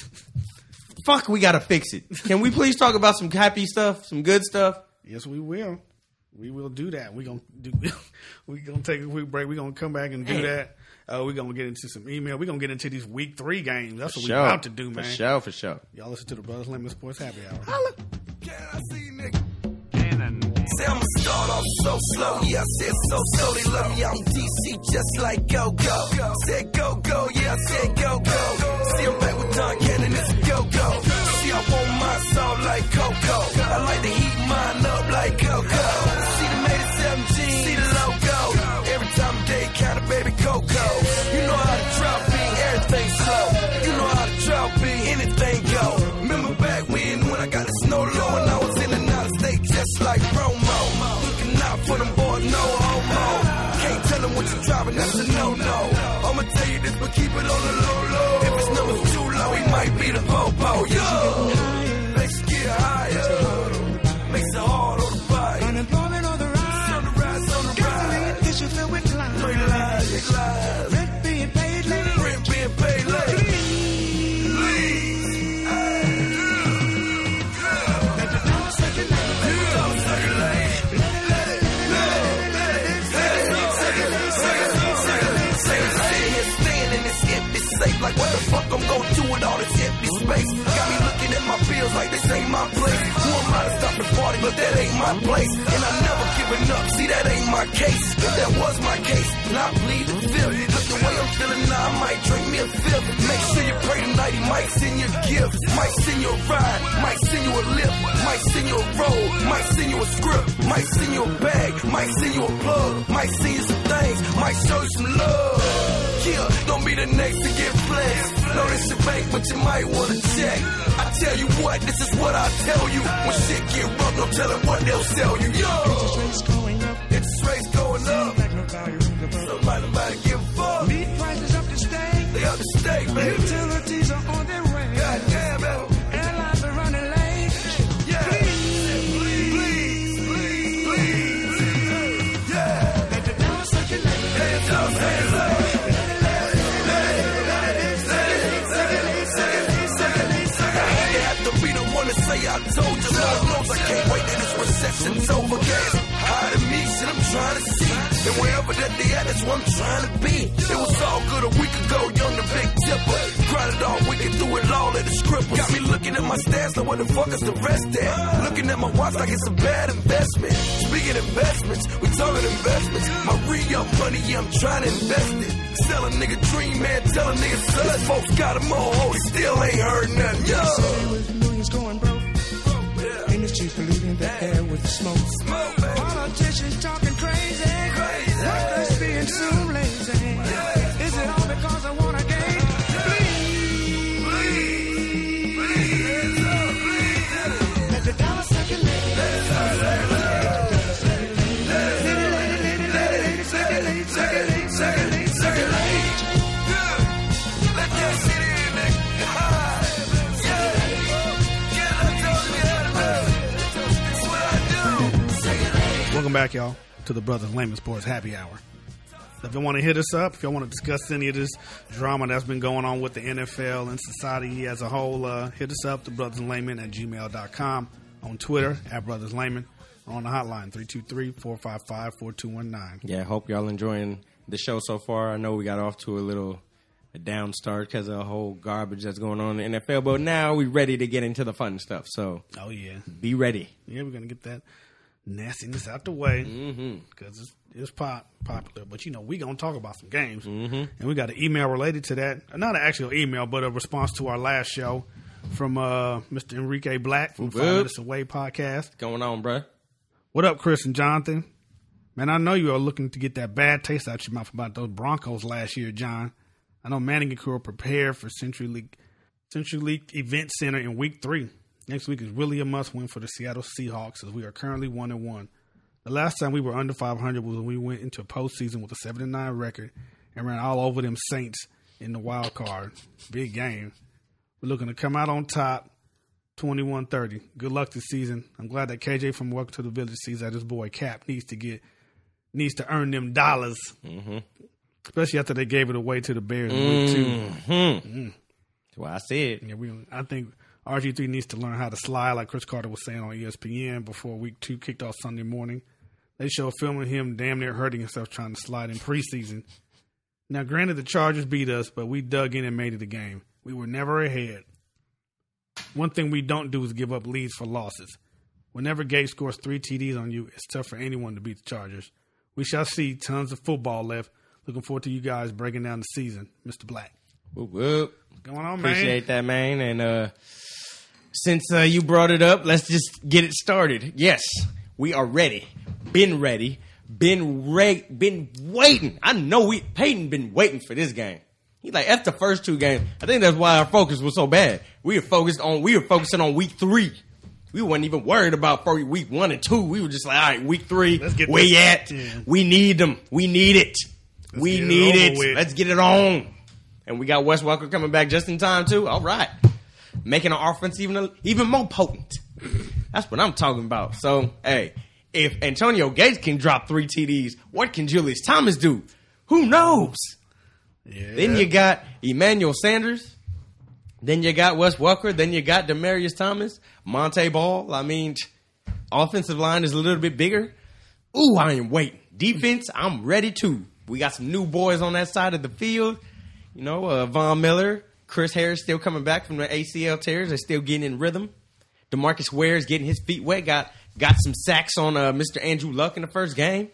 Fuck, we got to fix it. Can we please talk about some happy stuff, some good stuff? Yes, we will. We will do that. We're gonna do. We're gonna take a quick break. We're gonna come back and do man. that. Uh, we're gonna get into some email. We're gonna get into these week three games. That's for what sure. we're about to do, man. For sure, for sure. Y'all listen to the Brothers Lemon Sports Happy Hour. Holla. Can I see nigga? Say I'ma start off so slow, yeah, I said so slow. They love me, I'm D C just like go go. Said go go, yeah, I said go go. See I'm back with Don Cannon, it's go go. See I want my soul like Coco. I like to heat mine up like Coco. See the made it seventeen, see the logo. Every time day counter, baby Coco. You know how to drop beat, everything slow. You know how to drop beat, anything go. Remember back when when I got the snow low and I was in and out of state just like Romo. Looking out for them boys, no homo. Can't tell them what you're driving, that's a no-no. I'ma tell you this, but keep it on the low-low. If his number's too low, he might be the po-po. Yo, let's get higher. Makes it hard on the bike. Unemployment on the rise. On the rise, on the rise. Gasoline issue filled with lies. No lies, lies. Rent being paid late. Rent being paid late. Like what the fuck I'm gonna do with all this empty space? Got me looking at my bills like this ain't my place. Who am I to stop the party? But that ain't my place. And I never giving up. See, that ain't my case. If that was my case, then I bleed the fifth. Look the way I'm feeling now, I might drink me a fifth. Make sure you pray tonight. He might send you a gift, might send you a ride, might send you a lift, might send you a roll, might send you a script, might send you a bag, might send you a plug, might send you some things, might show you some love. Yeah, don't be the next to get flexed. Know this your bank, but you might want to check. I tell you what, this is what I tell you. When shit get rough, don't tell them what they'll sell you. Yo, interest rates going up. Interest rates going up. Like no value in the book. Somebody about to give a fuck. Meat prices up to stay. They up to stay, baby. Utilities are on their way. God damn it. Airlines are running late. Yeah. Please, please, please, please. Yeah. Let the dollar circulate. Let the dollar circulate. I told you, Lord knows I can't wait till this recession's over. Gas higher than me, shit I'm trying to see. And wherever that they at, that's where I'm trying to be. It was all good a week ago, young the big tipper. Grinded all weekend through it all at the script. Got me looking at my stats, like where the fuck is the rest at? Looking at my watch like it's a bad investment. Speaking investments, we talking investments. My re-up money, yeah, I'm trying to invest it. Sell a nigga dream, man, tell a nigga son. Folks got him on hold, he still ain't heard nothing. Yo. Millions going broke. Industry polluting the air with the smoke. Smoke, baby. Politicians talking crazy. Crazy. Workers being too lazy. Yeah. Is it all because I want to gain? Please, please, please, please. Let the dollar circulate. Let the dollar circulate. Let it circulate, circulate, circulate, circulate. Let that shit in, nigga. Welcome back, y'all, to the Brothers Lemon Sports Happy Hour. If you want to hit us up, if you want to discuss any of this drama that's been going on with the N F L and society as a whole, uh, hit us up, the Brothers Layman at gmail dot com, on Twitter, at Brothers Layman, or on the hotline, three two three, four five five, four two one nine. Yeah, hope y'all enjoying the show so far. I know we got off to a little a down start because of the whole garbage that's going on in the N F L, but now we're ready to get into the fun stuff. So, oh, yeah. Be ready. Yeah, we're going to get that nastiness out the way because Mm-hmm. it's, it's pop, popular. But, you know, we're going to talk about some games. Mm-hmm. And we got an email related to that. Not an actual email, but a response to our last show from uh, Mister Enrique Black from Five Minutes Away podcast. What's going on, bruh? What up, Chris and Jonathan? Man, I know you are looking to get that bad taste out your mouth about those Broncos last year, John. I know Manning and crew are prepared for Century League, Century League Event Center in week three. Next week is really a must-win for the Seattle Seahawks as we are currently one and one. The last time we were under five hundred was when we went into postseason with a seven and nine record and ran all over them Saints in the wild card. Big game. We're looking to come out on top, twenty-one thirty. Good luck this season. I'm glad that K J from Welcome to the Village sees that his boy Cap needs to get needs to earn them dollars, Mm-hmm. especially after they gave it away to the Bears in week two. Mm-hmm. Mm. That's why I said. Yeah, we. I think R G three needs to learn how to slide, like Chris Carter was saying on E S P N before week two kicked off Sunday morning. They show a film of him damn near hurting himself trying to slide in preseason. Now, granted, the Chargers beat us, but we dug in and made it a game. We were never ahead. One thing we don't do is give up leads for losses. Whenever Gates scores three T Ds on you, it's tough for anyone to beat the Chargers. We shall see tons of football left. Looking forward to you guys breaking down the season, Mister Black. Whoop, whoop. What's going on, man? Appreciate that, man. And uh, since uh, you brought it up, let's just get it started. Yes, we are ready. Been ready. Been re- Been waiting. I know we Peyton been waiting for this game. He like after the first two games. I think that's why our focus was so bad. We were focused on. We were focusing on week three. We weren't even worried about for week one and two. We were just like, all right, week three. Let's get where this. you at? Yeah. We need them. We need it. Let's we get it need over it. with. Let's get it on. And we got Wes Welker coming back just in time too. All right, making our offense even even more potent. That's what I'm talking about. So, hey, if Antonio Gates can drop three T Ds, what can Julius Thomas do? Who knows? Yeah. Then you got Emmanuel Sanders. Then you got Wes Welker. Then you got Demaryius Thomas, Monte Ball. I mean, offensive line is a little bit bigger. Ooh, I am waiting. Defense, I'm ready too. We got some new boys on that side of the field. You know, uh, Von Miller, Chris Harris still coming back from the A C L tears. They're still getting in rhythm. DeMarcus Ware is getting his feet wet. Got got some sacks on uh, Mister Andrew Luck in the first game.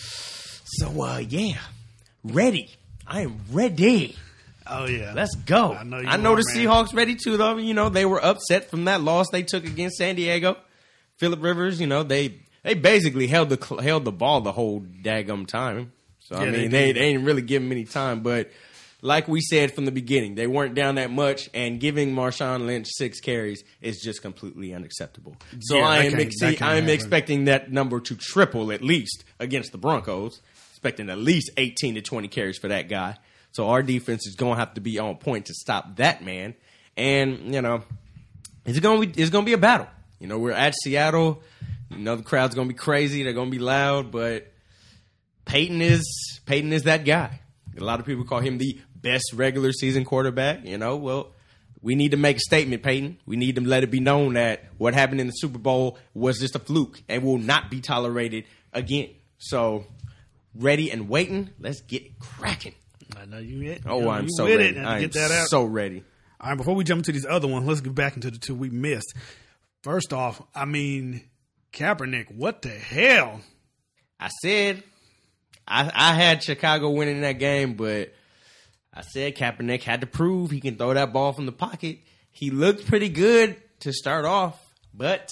So, uh, yeah, ready. I am ready. Oh, yeah. Let's go. I know, you I know are, the man. Seahawks ready too, though. You know, they were upset from that loss they took against San Diego. Phillip Rivers, you know, they they basically held the held the ball the whole daggum time. So, I Yeah, mean, they they, did. they ain't really give him any time. But like we said from the beginning, they weren't down that much, and giving Marshawn Lynch six carries is just completely unacceptable. So Yeah, I that am can't- ex- that can't I am happen. expecting that number to triple at least against the Broncos. Expecting at least eighteen to twenty carries for that guy. So our defense is going to have to be on point to stop that man. And, you know, it's going to be it's going to be a battle. You know, we're at Seattle. You know, the crowd's going to be crazy. They're going to be loud, but Peyton is Peyton is that guy. A lot of people call him the best regular season quarterback. You know, well, we need to make a statement, Peyton. We need to let it be known that what happened in the Super Bowl was just a fluke and will not be tolerated again. So, ready and waiting. Let's get it cracking. I know you hit. Oh, you know, I'm you so with ready. It and I am get that out. so ready. All right, before we jump into these other ones, let's get back into the two we missed. First off, I mean, Kaepernick, what the hell? I said I, I had Chicago winning that game, but I said Kaepernick had to prove he can throw that ball from the pocket. He looked pretty good to start off, but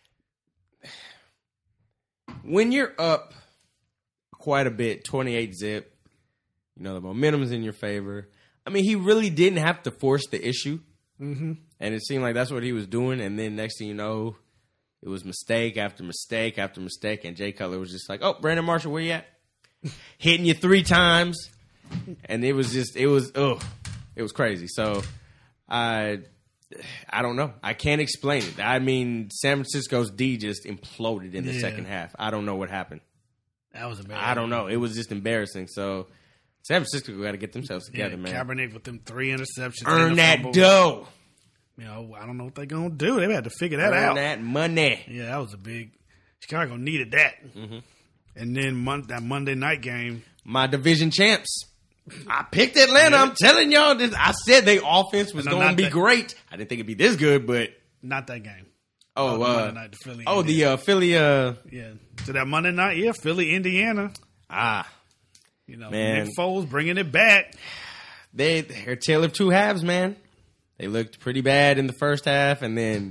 when you're up quite a bit, twenty-eight zip, you know, the momentum's in your favor. I mean, he really didn't have to force the issue. Mm-hmm. And it seemed like that's what he was doing. And then next thing you know, it was mistake after mistake after mistake. And Jay Cutler was just like, oh, Brandon Marshall, where you at? Hitting you three times. And it was just, it was, ugh, it was crazy. So I, I don't know. I can't explain it. I mean, San Francisco's D just imploded in the Yeah. second half. I don't know what happened. That was amazing. I don't know. It was just embarrassing. So San Francisco got to get themselves together, yeah, man. Kaepernick with them three interceptions. Earn and the that fumble. dough. You know, I don't know what they're going to do. They had to figure that Earn out. that money. Yeah, that was a big. Chicago needed that. Mm-hmm. And then mon- that Monday night game. My division champs. I picked Atlanta. Yeah. I'm telling y'all this. I said their offense was No, going to not be that. great. I didn't think it'd be this good, but Not that game. oh, the uh, Monday night, the Philly. oh, the Indiana. uh, Philly. Uh, yeah. So that Monday night, yeah, Philly, Indiana. ah, You know, Man. Nick Foles bringing it back. they they're a tale of two halves, man. They looked pretty bad in the first half, and then,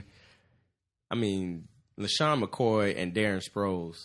I mean, LaShawn McCoy and Darren Sproles.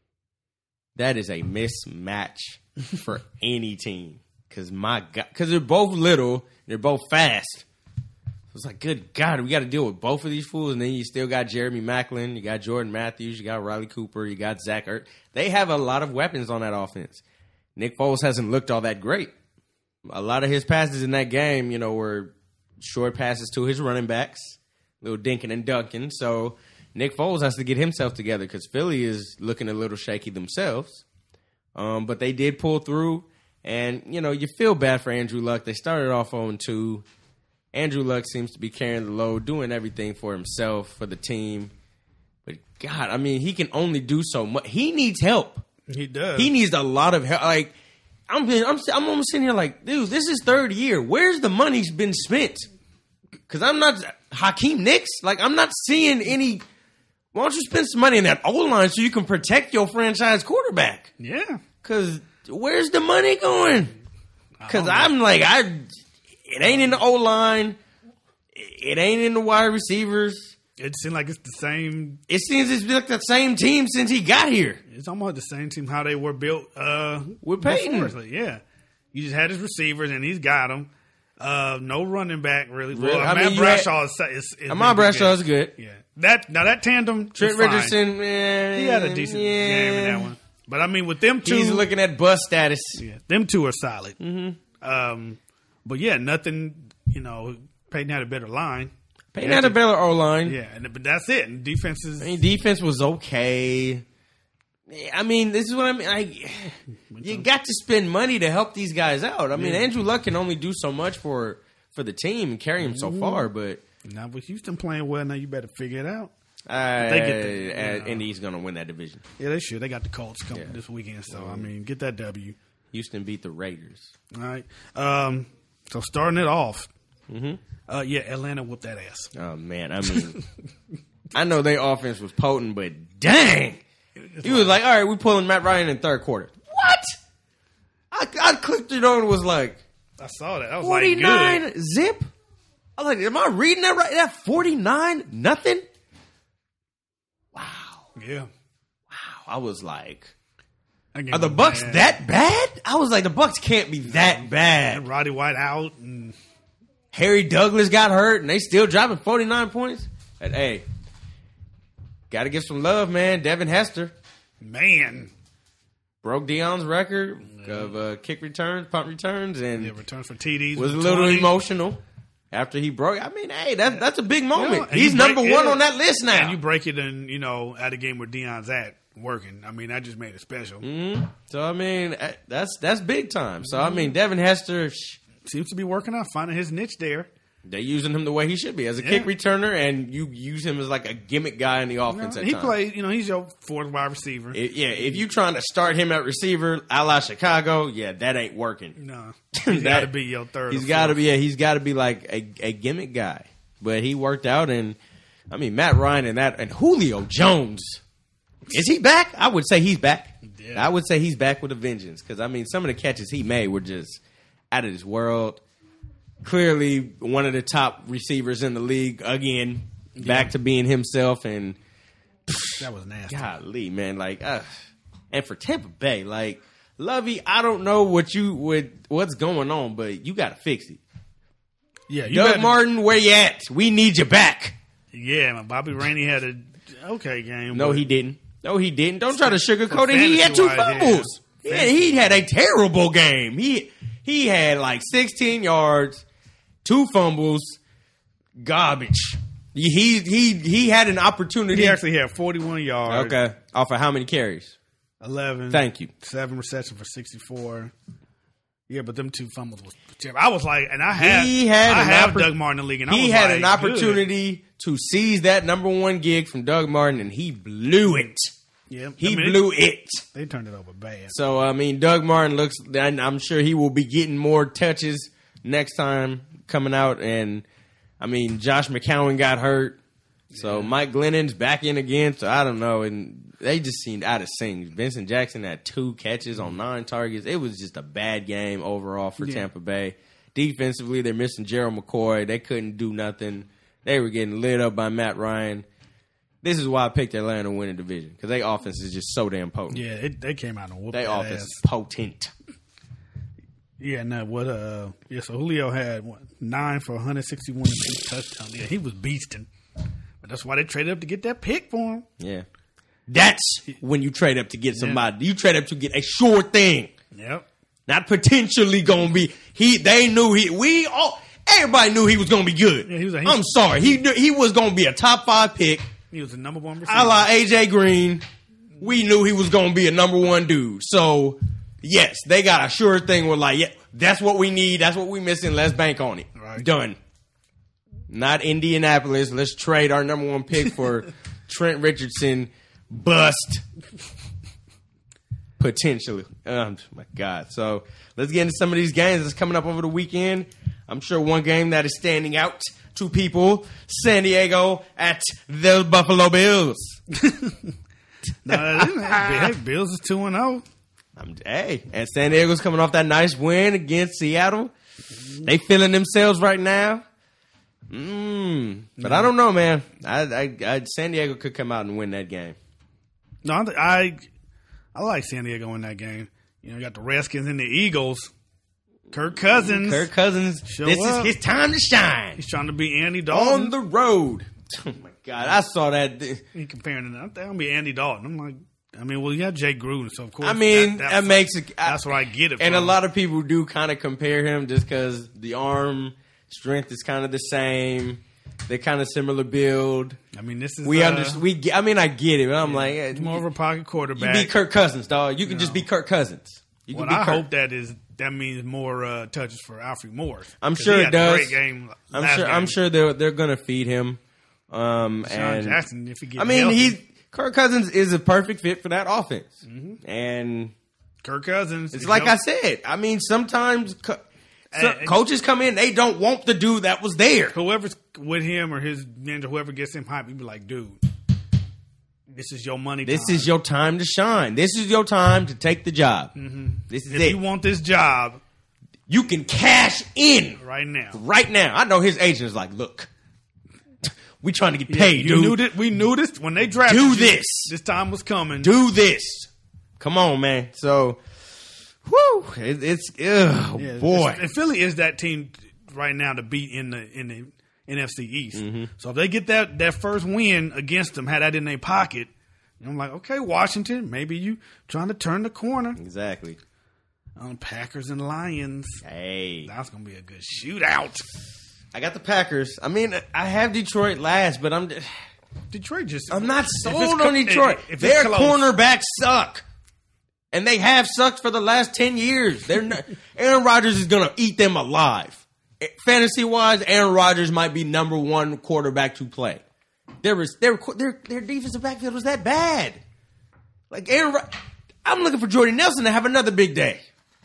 That is a mismatch for any team. Because my God, because they're both little, they're both fast. It's like, good God, we got to deal with both of these fools, and then you still got Jeremy Maclin, you got Jordan Matthews, you got Riley Cooper, you got Zach Ertz. They have a lot of weapons on that offense. Nick Foles hasn't looked all that great. A lot of his passes in that game, you know, were short passes to his running backs, little dinking and dunking. So Nick Foles has to get himself together because Philly is looking a little shaky themselves. Um, but they did pull through, and, you know, you feel bad for Andrew Luck. They started off oh and two. Andrew Luck seems to be carrying the load, doing everything for himself, for the team. But, God, I mean, he can only do so much. He needs help. He does. He needs a lot of help. Like, I'm being, I'm I'm almost sitting here like, dude, this is third year. Where's the money's been spent? Because I'm not Hakeem Nicks. Like, I'm not seeing any. Why don't you spend some money in that O-line so you can protect your franchise quarterback? Yeah. Because where's the money going? Because I'm like, I, it ain't in the O-line. It ain't in the wide receivers. It seemed like it's the same. It seems it's been like the same team since he got here. It's almost the same team how they were built uh, With Peyton. before. So, yeah. You just had his receivers, and he's got them. Uh, no running back, really. Really? Well, I Matt mean, you Bradshaw is, is, is Ahmad Bradshaw is good. Yeah. That, now, that tandem. Trent is fine. Richardson, man. He had a decent yeah. game in that one. But, I mean, with them two. He's looking at bust status. Yeah, them two are solid. Mm-hmm. Um, but, yeah, nothing, you know, Peyton had a better line. Peyton had a better O-line. Yeah, and but that's it. And defenses. I mean, defense was okay. I mean, this is what I mean. I, you got to spend money to help these guys out. I mean, Yeah. Andrew Luck can only do so much for for the team and carry him so far, but Now, with Houston playing well, now you better figure it out. uh, They get the- uh, you know. Indy's going to win that division. Yeah, they should. They got the Colts coming Yeah. this weekend. So, I mean, get that W. Houston beat the Raiders. All right. Um, so, starting it off. Mm-hmm. Uh, yeah, Atlanta whooped that ass. Oh, man. I mean, I know their offense was potent, but dang. He was like, all right, we're pulling Matt Ryan in third quarter. What? I, I clicked it on and was like, I saw that. I was forty-nine like, good. zip? I was like, am I reading that right? That forty-nine nothing? Wow. Yeah. Wow. I was like, That game are the was Bucks bad. that bad? I was like, the Bucks can't be that bad. And Roddy White out. And Harry Douglas got hurt, and they still dropping forty-nine points. But, hey, got to give some love, man. Devin Hester man. broke Deion's record of uh, kick returns, punt returns, and Yeah, returns for T Ds. was a little twenty. emotional after he broke. I mean, hey, that, that's a big moment. You know, and He's you break- number one yeah. on that list now. And you break it in, you know, at a game where Deion's at working. I mean, that just made it special. Mm-hmm. So, I mean, eh, that's that's big time. So, I mean, Devin Hester, sh- Seems to be working out, finding his niche there. they're using him the way he should be as a Yeah. kick returner, and you use him as like a gimmick guy in the You know, offense at he times. played, you know, he's your fourth wide receiver. It- yeah, if you trying to start him at receiver, a la Chicago, yeah, that ain't working. no, he's That- got to be your third. He's or got to fourth. be, yeah, he's got to be like a, a gimmick guy. But he worked out, and I mean, Matt Ryan and that, and Julio Jones, is he back? I would say he's back. Yeah. I would say he's back with a vengeance because I mean, some of the catches he made were just out of this world. Clearly, one of the top receivers in the league again, back to being himself, and That was nasty. golly, man, like, uh, and for Tampa Bay, like, Lovey, I don't know what you would, what's going on, but you got to fix it. Yeah, you Doug better- Martin, where you at? We need you back. Yeah, man, Bobby Rainey had a okay game. No, but he didn't. No, he didn't. Don't try to sugarcoat it. He had two fantasy-wise, fumbles. yeah. Yeah, he had a terrible game. He he had like sixteen yards, two fumbles, garbage. He he he had an opportunity. He actually had forty-one yards. okay, off of how many carries? eleven. Thank you. Seven receptions for sixty-four. Yeah, but them two fumbles was terrible. I was like, and I had, He had I an have oppor- Doug Martin in the league, and I He was had like, an opportunity good. to seize that number one gig from Doug Martin, and he blew it. Yeah, He I mean, blew it. They turned it over bad. So, I mean, Doug Martin looks, and I'm sure he will be getting more touches next time coming out. And, I mean, Josh McCown got hurt. So, yeah. Mike Glennon's back in again. So, I don't know. And they just seemed out of sync. Vincent Jackson had two catches on nine targets. It was just a bad game overall for yeah. Tampa Bay. Defensively, they're missing Gerald McCoy. They couldn't do nothing. They were getting lit up by Matt Ryan. This is why I picked Atlanta to win the division, because their offense is just so damn potent. Yeah, it, they came out and whooped Their that offense ass. is potent. Yeah, no, what? Uh, yeah, so Julio had what, nine for one hundred sixty-one and two touchdowns. Yeah, he was beasting, but that's why they traded up to get that pick for him. Yeah, that's when you trade up to get somebody. Yeah. You trade up to get a sure thing. Yep, not potentially gonna be. He they knew he we all everybody knew he was gonna be good. Yeah, he was a, he, I'm sorry, he he was gonna be a top five pick. He was a number one receiver. A la A J Green. We knew he was going to be a number one dude. So, yes, they got a sure thing. We're like, yeah, that's what we need. That's what we missing. Let's bank on it. Right. Done. Not Indianapolis. Let's trade our number one pick for Trent Richardson. Bust. Potentially. Oh, my God. So, let's get into some of these games that's coming up over the weekend. I'm sure one game that is standing out to people, San Diego at the Buffalo Bills. no, hey, Bills is two and zero. Hey, and San Diego's coming off that nice win against Seattle. They feeling themselves right now. Mm, but I don't know, man. I, I, I, San Diego could come out and win that game. No, I, I like San Diego in that game. You know, you got the Redskins and the Eagles. Kirk Cousins. Kirk Cousins. This up. is his time to shine. He's trying to be Andy Dalton. On the road. Oh, my God. I saw that. He comparing it. I'm going to be Andy Dalton. I'm like, I mean, well, you have Jake Gruden, so of course. I mean, that, that makes it. That's what I get it And from. a lot of people do kind of compare him just because the arm strength is kind of the same. They're kind of similar build. I mean, this is. We uh, understand. We. I mean, I get it. But I'm yeah, like, it's more of a pocket quarterback. You be Kirk Cousins, dog. You can No. just be Kirk Cousins. You what can be I Kirk. hope that is that means more uh, touches for Alfred Morris. I'm sure he it had does. A great game. I'm last sure. game. I'm sure they're they're gonna feed him. Um, Sean and Jackson, if he gets I mean, healthy. he's Kirk Cousins is a perfect fit for that offense, Mm-hmm. and Kirk Cousins. it's like I said. I mean, sometimes co- so And- coaches come in, they don't want the dude that was there. Whoever's with him or his ninja, whoever gets him hype, he'd be like, dude, this is your money. This time. is your time to shine. This is your time to take the job. Mm-hmm. This is If it. you want this job You can cash in right now. right now. I know his agent is like, look, we trying to get paid, you dude. Knew that, we knew this when they drafted Do you, this. This time was coming. Do this. Come on, man. So, whoo, it, it's ugh, Yeah, boy. it's- and Philly is that team right now to beat in the in the N F C East. Mm-hmm. So if they get that that first win against them, had that in their pocket, I'm like, okay, Washington, maybe you trying to turn the corner Exactly. on Packers and Lions. Hey, That's gonna be a good shootout. I got the Packers. I mean, I have Detroit last, but I'm Detroit just I'm not if it's sold co- on Detroit. if it's Their close. cornerbacks suck, and they have sucked for the last ten years. They're not, Aaron Rodgers is gonna eat them alive. Fantasy wise, Aaron Rodgers might be number one quarterback to play. Their their their their defensive backfield was that bad. Like Aaron, Rod- I'm looking for Jordy Nelson to have another big day.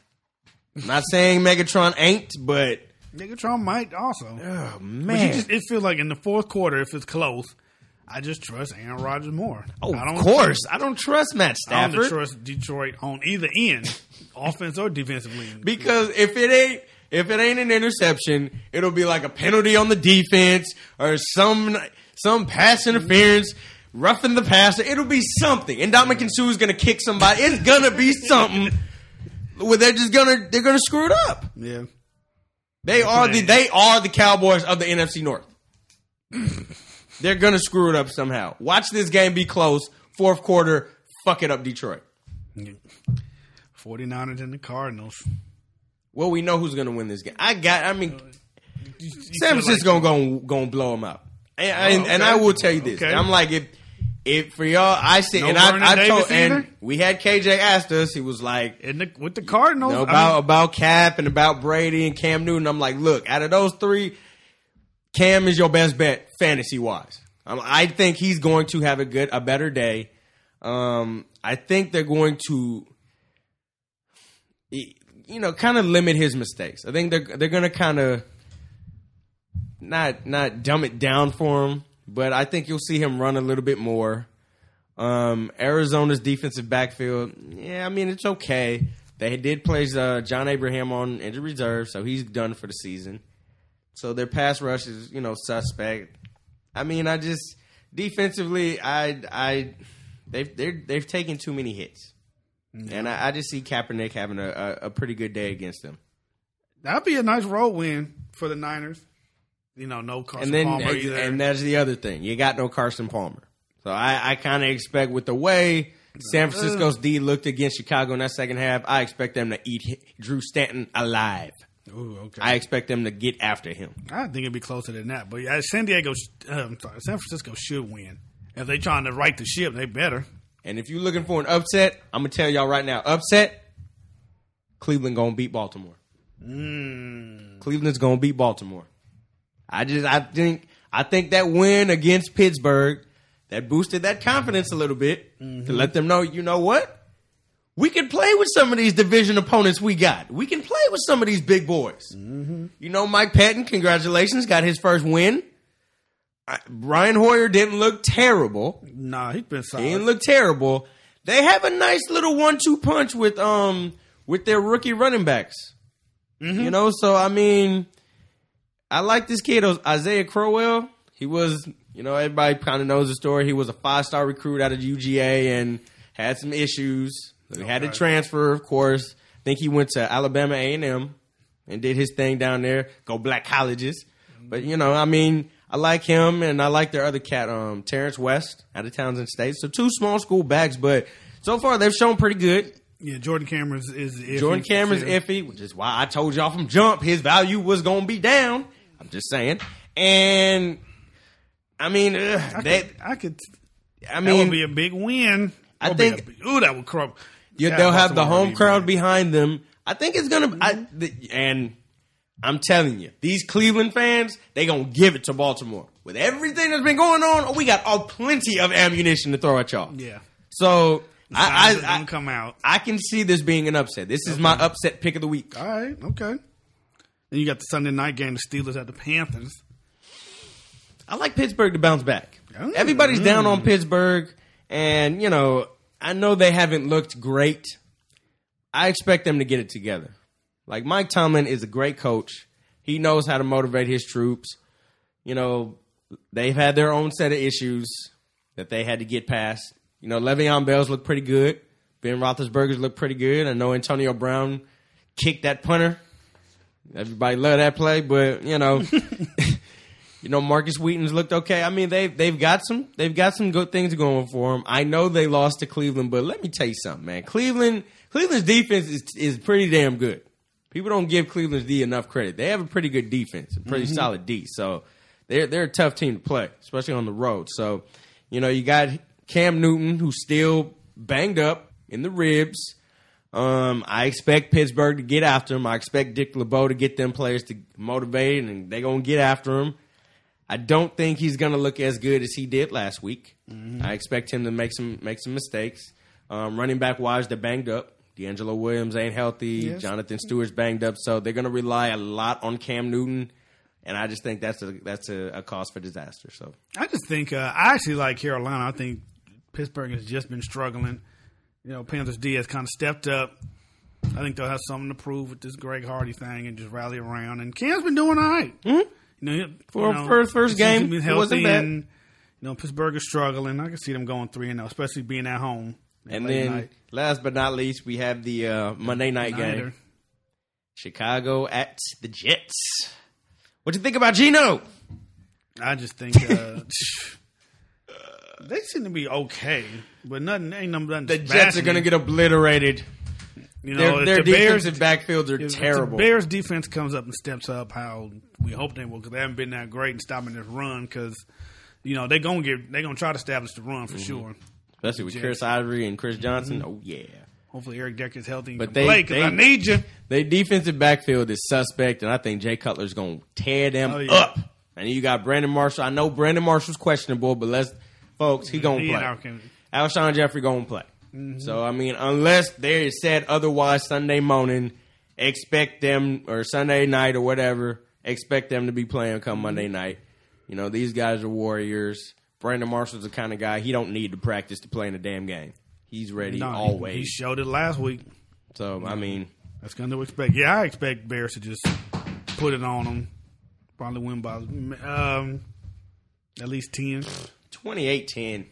I'm not saying Megatron ain't, but Megatron might also. oh But man, you just, it feels like in the fourth quarter, if it's close, I just trust Aaron Rodgers more. oh, I don't, of course, I don't trust Matt I don't Stafford trust Detroit on either end, offense or defensively. because if it ain't if it ain't an interception, it'll be like a penalty on the defense or some some pass interference. Roughing the passer, it'll be something. And Dominican Sue is gonna kick somebody. It's gonna be something where they're just gonna they're gonna screw it up. Yeah. They are the they are the Cowboys of the N F C North. They're gonna screw it up somehow. Watch this game be close. Fourth quarter, fuck it up, Detroit. forty-niners and the Cardinals. Well, we know who's gonna win this game. I got. I mean, You- you San feel Francisco like- gonna gonna blow them out. And, and, Oh, and okay. I will tell you this. Okay. I'm like, if If for y'all, I said, No and Vernon I, I told, Davis either? and we had K J asked us. He was like, In the, with the Cardinals, you know, I about mean, about Cap and about Brady and Cam Newton. I'm like, look, out of those three, Cam is your best bet fantasy wise. Um, I think he's going to have a good, a better day. Um, I think they're going to, you know, kind of limit his mistakes. I think they're they're going to kind of not not dumb it down for him, but I think you'll see him run a little bit more. Um, Arizona's defensive backfield, yeah, I mean, it's okay. They did place uh, John Abraham on injured reserve, so he's done for the season. So their pass rush is, you know, suspect. I mean, I just defensively, I, I, they've they're, they've taken too many hits, mm-hmm. and I, I just see Kaepernick having a, a, a pretty good day against them. That'd be a nice road win for the Niners. You know, no Carson and then, Palmer either. And that's the other thing. You got no Carson Palmer. So I, I kind of expect with the way San Francisco's D looked against Chicago in that second half, I expect them to eat Drew Stanton alive. Ooh, okay. I expect them to get after him. I think it'd be closer than that. But yeah, San Diego, uh, I'm sorry, San Francisco should win. If they're trying to right the ship, they better. And if you're looking for an upset, I'm going to tell y'all right now, upset, Cleveland going to beat Baltimore. Mm. Cleveland's going to beat Baltimore. I just, I think, I think that win against Pittsburgh, that boosted that confidence a little bit mm-hmm. to let them know, you know what? We can play with some of these division opponents we got. We can play with some of these big boys. Mm-hmm. You know, Mike Patton, congratulations, got his first win. I, Brian Hoyer didn't look terrible. Nah, he's been solid. He didn't look terrible. They have a nice little one two punch with um with their rookie running backs. Mm-hmm. You know, so I mean, I like this kid, Isaiah Crowell. He was, you know, everybody kind of knows the story. He was a five-star recruit out of U G A and had some issues. He okay. had to transfer, of course. I think he went to Alabama A and M and did his thing down there. Go black colleges. But, you know, I mean, I like him, and I like their other cat, um, Terrence West, out of Townsend State. So two small school backs, but so far they've shown pretty good. Yeah, Jordan Cameron's is iffy. Jordan Cameron's iffy, which is why I told y'all from jump his value was going to be down. I'm just saying. And, I mean, ugh, I, that, could, I could. I mean, that would be a big win. I think. Big, ooh, that would crumble. Yeah, they'll have the home crowd behind them. I think it's gonna. Mm-hmm. I, the, and I'm telling you, these Cleveland fans, they gonna give it to Baltimore with everything that's been going on. We got all plenty of ammunition to throw at y'all. Yeah. So I, I, I come out. I can see this being an upset. This is okay. my upset pick of the week. All right. Okay. Then you got the Sunday night game, the Steelers at the Panthers. I like Pittsburgh to bounce back. Oh, Everybody's mm. down on Pittsburgh, and you know. I know they haven't looked great. I expect them to get it together. Like, Mike Tomlin is a great coach. He knows how to motivate his troops. You know, they've had their own set of issues that they had to get past. You know, Le'Veon Bell's looked pretty good. Ben Roethlisberger's looked pretty good. I know Antonio Brown kicked that punter. Everybody loved that play, but, you know... You know, Marcus Wheaton's looked okay. I mean, they've they've got some they've got some good things going for them. I know they lost to Cleveland, but let me tell you something, man. Cleveland Cleveland's defense is is pretty damn good. People don't give Cleveland's D enough credit. They have a pretty good defense, a pretty mm-hmm. solid D. So they're they're a tough team to play, especially on the road. So, you know, you got Cam Newton, who's still banged up in the ribs. Um, I expect Pittsburgh to get after him. I expect Dick LeBeau to get them players to motivate, and they're gonna get after him. I don't think he's going to look as good as he did last week. Mm-hmm. I expect him to make some make some mistakes. Um, running back wise, they're banged up. D'Angelo Williams ain't healthy. Yes. Jonathan Stewart's banged up, so they're going to rely a lot on Cam Newton, and I just think that's a that's a, a cause for disaster. So I just think uh, I actually like Carolina. I think Pittsburgh has just been struggling. You know, Panthers D has kind of stepped up. I think they'll have something to prove with this Greg Hardy thing and just rally around. And Cam's been doing all right. Mm-hmm. You know, for you know, first first game, it wasn't bad. And, you know, Pittsburgh is struggling. I can see them going three and zero, especially being at home. And then, night. last but not least, we have the uh, Monday night Nighter. game, Chicago at the Jets. What you think about Geno? I just think uh, they seem to be okay, but nothing ain't nothing. The Jets are going to get obliterated. You know, their, their the defensive Bears, backfields are if, terrible. If the Bears defense comes up and steps up, how we hope they will, because they haven't been that great in stopping this run. Because you know, they're gonna get they're gonna try to establish the run for Mm-hmm. sure. Especially with Jets. Chris Ivory and Chris Johnson. Mm-hmm. Oh yeah. Hopefully Eric Decker's healthy and But can they- play because they- I need you. Their defensive backfield is suspect, and I think Jay Cutler's going to tear them Oh, yeah. up. And you got Brandon Marshall. I know Brandon Marshall's questionable, but let's, folks, he going to He play. and Alkin- Alshon Jeffrey going to play. Mm-hmm. So, I mean, unless there is said otherwise Sunday morning, expect them, or Sunday night or whatever, expect them to be playing come Monday night. You know, these guys are warriors. Brandon Marshall's the kind of guy, he don't need to practice to play in a damn game. He's ready No, he- always. He showed it last week. So, I mean, That's going to expect. Yeah, I expect Bears to just put it on them. Probably win by um, at least ten. twenty-eight ten.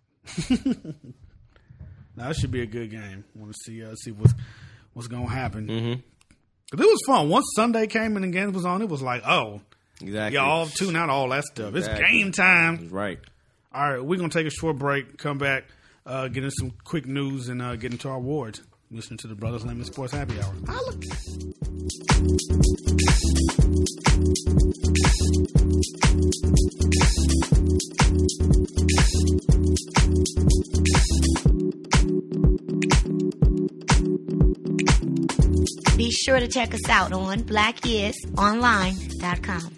Now, that should be a good game. Want to see uh, see what's what's going to happen. Mm-hmm. Cause it was fun. Once Sunday came and the game was on, it was like, oh, Exactly. y'all tune out all that stuff. It's Exactly. game time. Right. All right, we're going to take a short break, come back, uh, get into some quick news, and uh, get into our awards. Listening to the Brothers Lemon Sports Happy Hour. Holla. Be sure to check us out on black yes online dot com.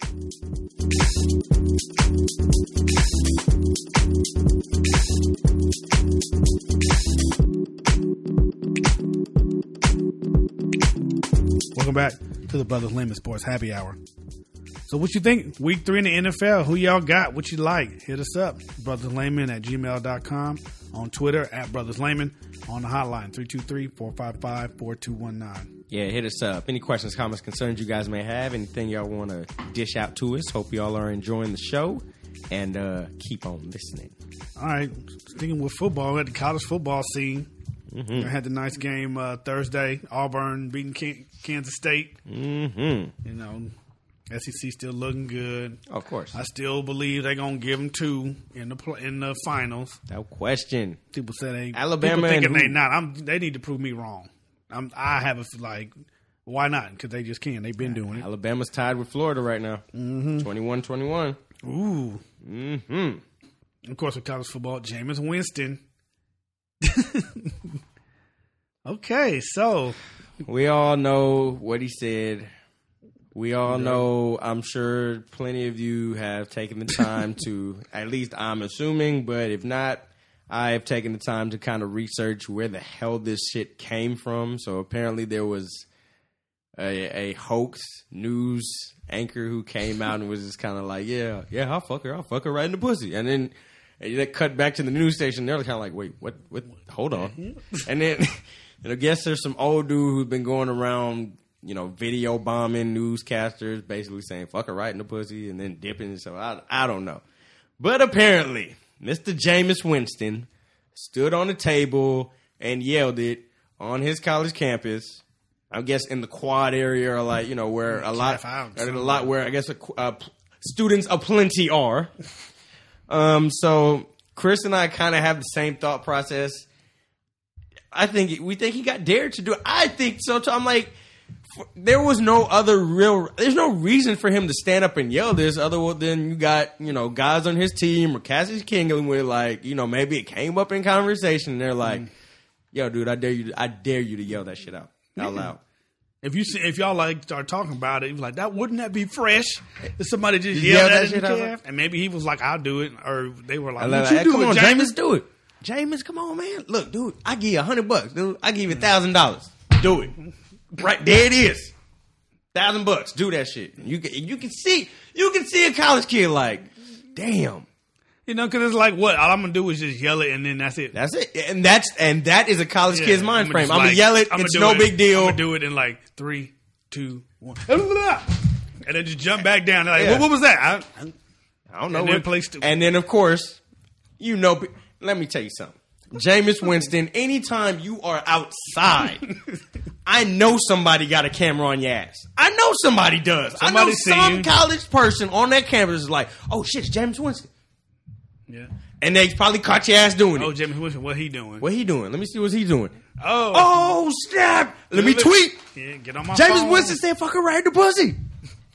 Welcome back to the Brothers Lemon Sports Happy Hour. So what you think? Week three in the N F L. Who y'all got? What you like? Hit us up. Brothers Layman at gmail dot com. On Twitter at Brothers Layman. On the hotline three two three, four five five, four two one nine. Yeah, hit us up. Any questions, comments, concerns you guys may have, anything y'all want to dish out to us. Hope y'all are enjoying the show, and uh, keep on listening. All right. Sticking with football, at the college football scene. Mm-hmm. I had the nice game uh, Thursday. Auburn beating Can- Kansas State. Mm-hmm. You know, S E C still looking good. Of course. I still believe they're gonna give them two in the pl- in the finals. No question. People say they Alabama People thinking and they who? not. I'm, they need to prove me wrong. I'm, I have a f- like, why not? Because they just can. They've been doing it. Alabama's tied with Florida right now. Mm-hmm. twenty-one twenty-one. Ooh. Mm-hmm. Of course, with college football, Jameis Winston. Okay, so We all know what he said. We all know, I'm sure plenty of you have taken the time to, at least I'm assuming, but if not, I have taken the time to kind of research where the hell this shit came from. So apparently there was a, a hoax news anchor who came out and was just kind of like, yeah, yeah, I'll fuck her. I'll fuck her right in the pussy. And then they cut back to the news station. They're kind of like, wait, what, what, hold on. And then and I guess there's some old dude who's been going around, you know, video bombing newscasters, basically saying fuck her right in the pussy and then dipping. So I, I don't know. But apparently, Mister Jameis Winston stood on the table and yelled it on his college campus. I guess in the quad area, or like, you know, where a lot, Out, a lot where I guess uh, students aplenty are. Um, so Chris and I kind of have the same thought process. I think we think he got dared to do it. I think so too. I'm like, f- there was no other real. There's no reason for him to stand up and yell this, other than you got, you know, guys on his team or Cassius Kingdom with, like, you know, maybe it came up in conversation and they're like, Mm. "Yo, dude, I dare you. To, I dare you to yell that shit out out loud." if you see, if y'all like start talking about it, like that, wouldn't that be fresh? If somebody just Yell yelled that at shit him, out. calf? And maybe he was like, "I'll do it," or they were like, I "What like, you hey, do come it, on, Jameis?" Jameis, do it. Jameis, come on, man. Look, dude, I give you a hundred bucks, dude. I give you a thousand dollars. Do it. Right there it is. Thousand bucks. Do that shit. You can, you can see, you can see a college kid like, damn. You know, because it's like, what? All I'm gonna do is just yell it, and then that's it. That's it. And that's and that is a college Yeah, kid's mind I'ma frame. just I'm gonna like- yell it. I'ma It's do no it. big deal. I'm gonna do it in like three, two, one, and then just jump back down. They're like, Yeah. what, what was that? I, I, I don't know. And then what- play stu- and then, of course, you know, let me tell you something. Jameis Winston, anytime you are outside, I know somebody got a camera on your ass. I know somebody does. I know Somebody see some you. college person on that campus is like, oh, shit, it's Jameis Winston. yeah. And they probably caught your ass doing Oh, it. Jameis Winston, what he doing? What he doing? Let me see what he doing. Oh, Oh, snap. Let me tweet. Yeah, get on my Jameis phone. Winston said, fuck her right in the pussy.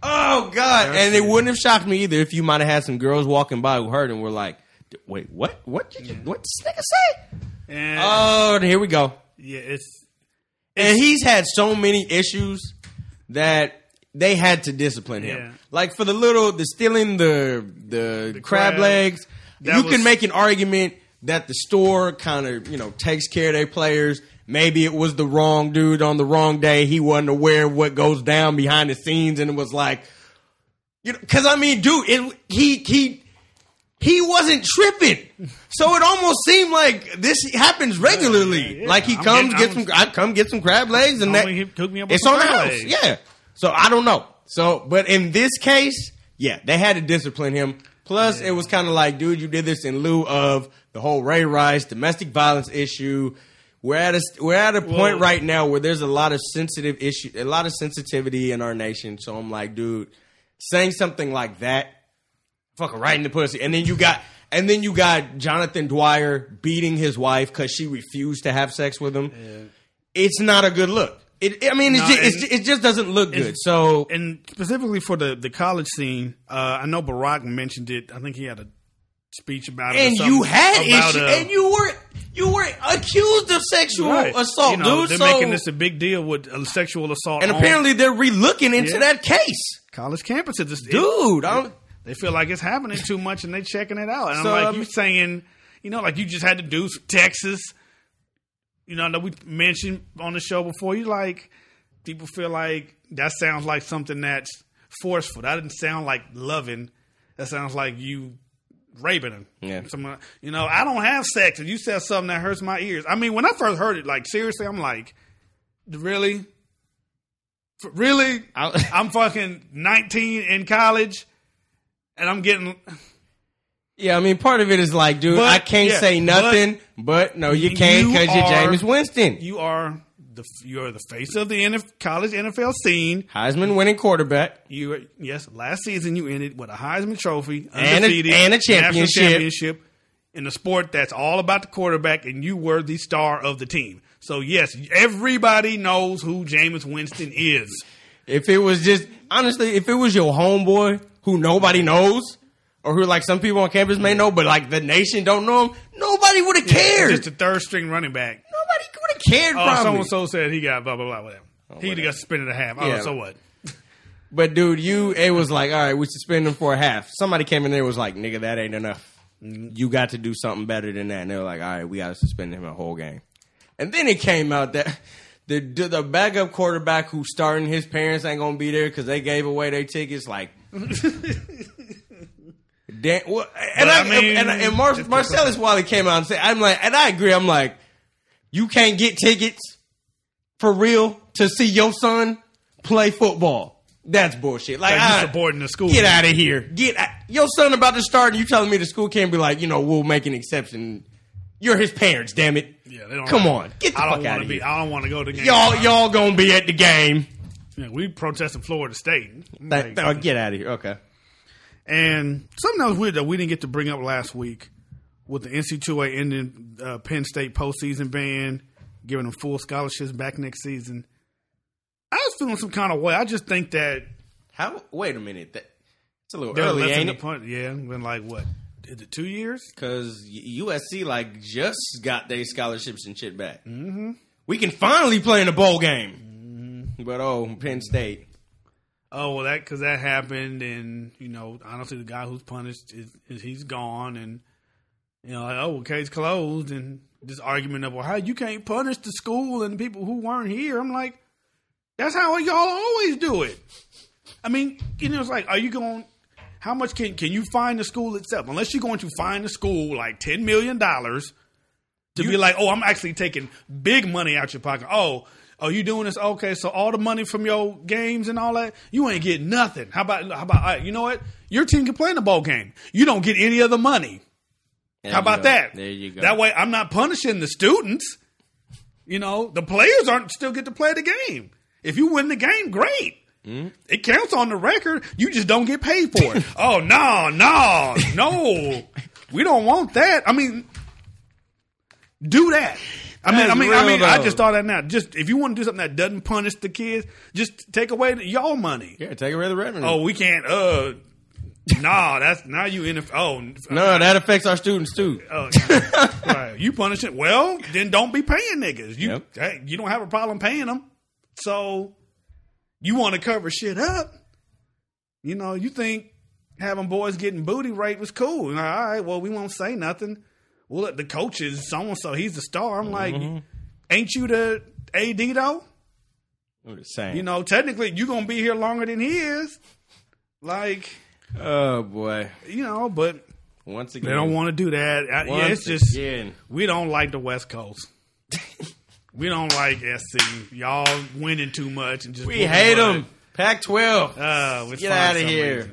Oh God! That's and it it. wouldn't have shocked me either if you might have had some girls walking by who heard and were like, "Wait, what? What? Did you, what this nigga say?" And Oh, here we go. yeah, it's And he's had so many issues that they had to discipline him. Yeah. Like for the little, the stealing the the, crab, crab, legs. that You was- can make an argument that the store kind of you know takes care of their players. Maybe it was the wrong dude on the wrong day. He wasn't aware of what goes down behind the scenes, and it was like, you know, because I mean, dude, it, he he he wasn't tripping, so it almost seemed like this happens regularly. Yeah, yeah. Like he I'm comes, getting- get some, I come get some crab legs, and Oh, that he hooked me up with it's some on the crab house. legs. Yeah. So I don't know. So, but in this case, yeah, they had to discipline him. Plus, it was kind of like, dude, you did this in lieu of the whole Ray Rice domestic violence issue. We're at a we're at a point Well- right now where there's a lot of sensitive issue, a lot of sensitivity in our nation. So I'm like, dude, saying something like that, fucking right in the pussy. And then you got, and then you got Jonathan Dwyer beating his wife because she refused to have sex with him. It's not a good look. It, I mean, No, it, just, and- it's, it just doesn't look good. So and specifically for the, the college scene, uh, I know Barack mentioned it. I think he had a speech about it. or and something you had about, issue, uh, and you were you were accused of sexual right. assault, You know, dude. They're So making this a big deal with uh, sexual assault, and on apparently they're relooking into Yeah. that case, college campuses. It's, dude. I'm, it, they feel like it's happening too much, and they checking it out. And So, I'm like, um, you saying, you know, like you just had to do Texas. You know, that we mentioned on the show before. You like people feel like that sounds like something that's forceful. That didn't sound like loving. That sounds like you raping him. Yeah. Someone, you know, I don't have sex, and you said something that hurts my ears. I mean, when I first heard it, like seriously, I'm like, really, F- really, I- I'm fucking nineteen in college, and I'm getting. yeah, I mean, part of it is like, dude, But, I can't yeah, say nothing, but, no, you can't you because you are are- Jameis Winston, You are the you're the face of the N F, college N F L scene. Heisman winning quarterback. You were- yes, last season you ended with a Heisman Trophy, And a- undefeated, and a national championship. championship in a sport that's all about the quarterback, and you were the star of the team. So yes, everybody knows who Jameis Winston is. If it was just honestly, if it was your homeboy who nobody knows, or who like some people on campus may know, but like the nation don't know him, nobody would have cared. Just a third string running back. Nobody would have cared. Oh, probably. so and so said he got blah blah blah whatever. he whatever. got suspended a half. Oh, Yeah. so what? But dude, you it was like, all right, we suspend him for a half. Somebody came in there and was like, nigga, that ain't enough. You got to do something better than that. And they were like, all right, we got to suspend him a whole game. And then it came out that the the backup quarterback who's starting, his parents ain't gonna be there because they gave away their tickets. Like, damn, well, and But I, I mean, and, and Mar- it's- Marcellus Wiley came out and said, I'm like, and I agree. I'm like, you can't get tickets for real to see your son play football. That's bullshit. Like, Like you I- supporting the school. Get out of here. Get out. Your son about to start, and you telling me the school can't be like, you know, we'll make an exception. You're his parents, damn it. Yeah, they don't Come have- on, get the I don't fuck out wanna of be. here. I don't want to go to the game. Y'all, y'all gonna be at the game. Yeah, we protesting Florida State. That, Like, oh, get out of here. Okay. and something that was weird that we didn't get to bring up last week with the N C double A ending uh, Penn State postseason ban, giving them full scholarships back next season. I was feeling some kind of way. I just think that How? Wait a minute. That it's a little they're early, left in ain't the it? punt. Yeah, been like what? Is it two years? Because U S C like just got their scholarships and shit back. Mm-hmm. We can finally play in a bowl game. Mm-hmm. But oh, Penn State. Oh well, that because that happened, and you know, honestly, the guy who's punished is, is he's gone, and you know, like, oh, well, case closed, and this argument of well, how you can't punish the school and the people who weren't here. I'm like, that's how y'all always do it. I mean, you know, it's like, are you going? How much can can you fine the school itself? Unless you're going to fine the school like ten million dollars to be like, oh, I'm actually taking big money out your pocket. Oh. Oh, you doing this? Okay, so all the money from your games and all that, you ain't getting nothing. How about, how about, all right, you know what? Your team can play in the bowl game. You don't get any of the money. There How you about go. that? There you go. That way I'm not punishing the students. You know, the players aren't still get to play the game. If you win the game, great. Mm-hmm. It counts on the record. You just don't get paid for it. Oh, no, no, no. We don't want that. I mean, do that. I mean, That's I mean, real, I mean, I though. just thought that now. Just if you want to do something that doesn't punish the kids, just take away the, y'all money. Yeah, take away the revenue. Oh, we can't. Uh, nah, that's now you in. The, oh, no, that affects our students too. Oh, right. You punish it. Well, then don't be paying niggas. You Yep. hey, you don't have a problem paying them. So you want to cover shit up. You know, you think having boys getting booty raped was cool. All right, well, we won't say nothing. Well, look, the coach is so-and-so. He's the star. I'm like, Mm-hmm. ain't you the A D, though? I'm just saying. You know, technically, you're going to be here longer than he is. Like, oh boy. you know, but Once again, they don't want to do that. I, yeah, Once it's just, again. we don't like the West Coast. We don't like S C. Y'all winning too much. and just We hate them. Pac twelve. Uh, Get outta here.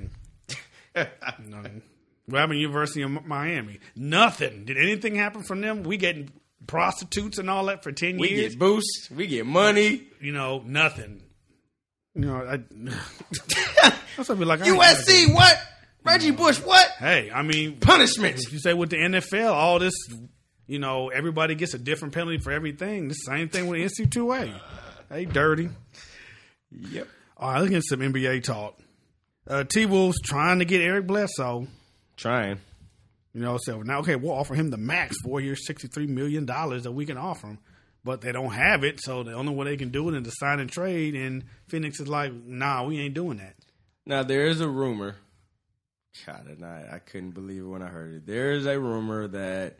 No. What happened at University of Miami? Nothing. Did anything happen from them? We getting prostitutes and all that for ten We years. get boosts. We get money. You know, nothing. You know, I. That's what I be like. I ain't U S C, gonna do- what? Reggie Bush, what? Hey, I mean, Punishment. if you say with the N F L, all this, you know, everybody gets a different penalty for everything. The same thing with N C double A. Hey, dirty. Yep. All right, let's get some N B A talk. Uh, T-Wolves trying to get Eric Bledsoe. Trying. You know, so now, okay, we'll offer him the max, four years, sixty-three million dollars that we can offer him. But they don't have it, so the only way they can do it is to sign and trade. And Phoenix is like, nah, we ain't doing that. Now, there is a rumor. God, and I, I couldn't believe it when I heard it. There is a rumor that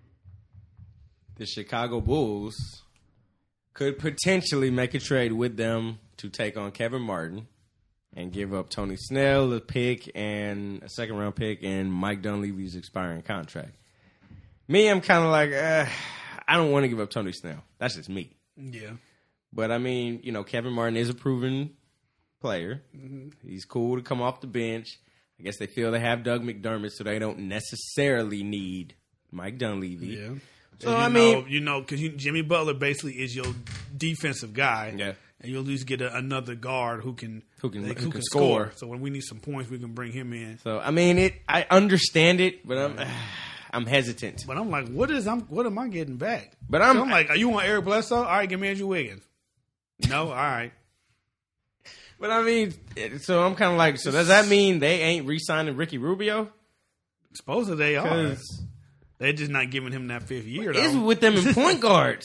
the Chicago Bulls could potentially make a trade with them to take on Kevin Martin and give up Tony Snell, a pick, and a second-round pick, and Mike Dunleavy's expiring contract. Me, I'm kind of like, uh, I don't want to give up Tony Snell. That's just me. Yeah. But, I mean, you know, Kevin Martin is a proven player. He's cool to come off the bench. I guess they feel they have Doug McDermott, so they don't necessarily need Mike Dunleavy. Yeah. So, you I know, mean... you know, because Jimmy Butler basically is your defensive guy. Yeah. And you'll at least get a, another guard who can Who can- like, who can score. So when we need some points, we can bring him in. So, I mean, it. I understand it, but I'm I'm hesitant. But I'm like, what is I'm what am I getting back? But I'm- So I'm like, are you want Eric Bledsoe? All right, give me Andrew Wiggins. No, all right. But, I mean, it- so I'm kind of like, so does that mean they ain't re-signing Ricky Rubio? Supposedly they are. 'Cause They're just not giving him that fifth year, what is though. with them in point guards?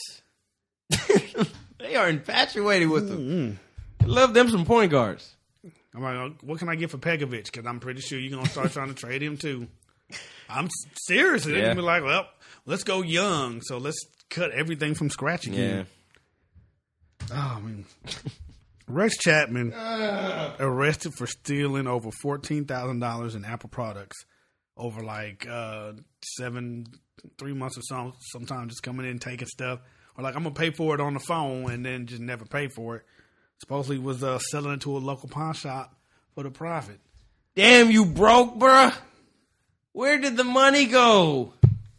They are infatuated with them. They love them some point guards. I'm like, what can I get for Pekovic? Because I'm pretty sure you're gonna start trying to trade him too. I'm s- serious. They're Yeah. gonna be like, well, let's go young, so let's cut everything from scratch Yeah. again. Oh man, Rex Chapman arrested for stealing over fourteen thousand dollars in Apple products over like uh, seven, three months or so. Sometimes just coming in taking stuff, or like I'm gonna pay for it on the phone and then just never pay for it. Supposedly was uh, selling it to a local pawn shop for the profit. Damn, you broke, bruh. Where did the money go?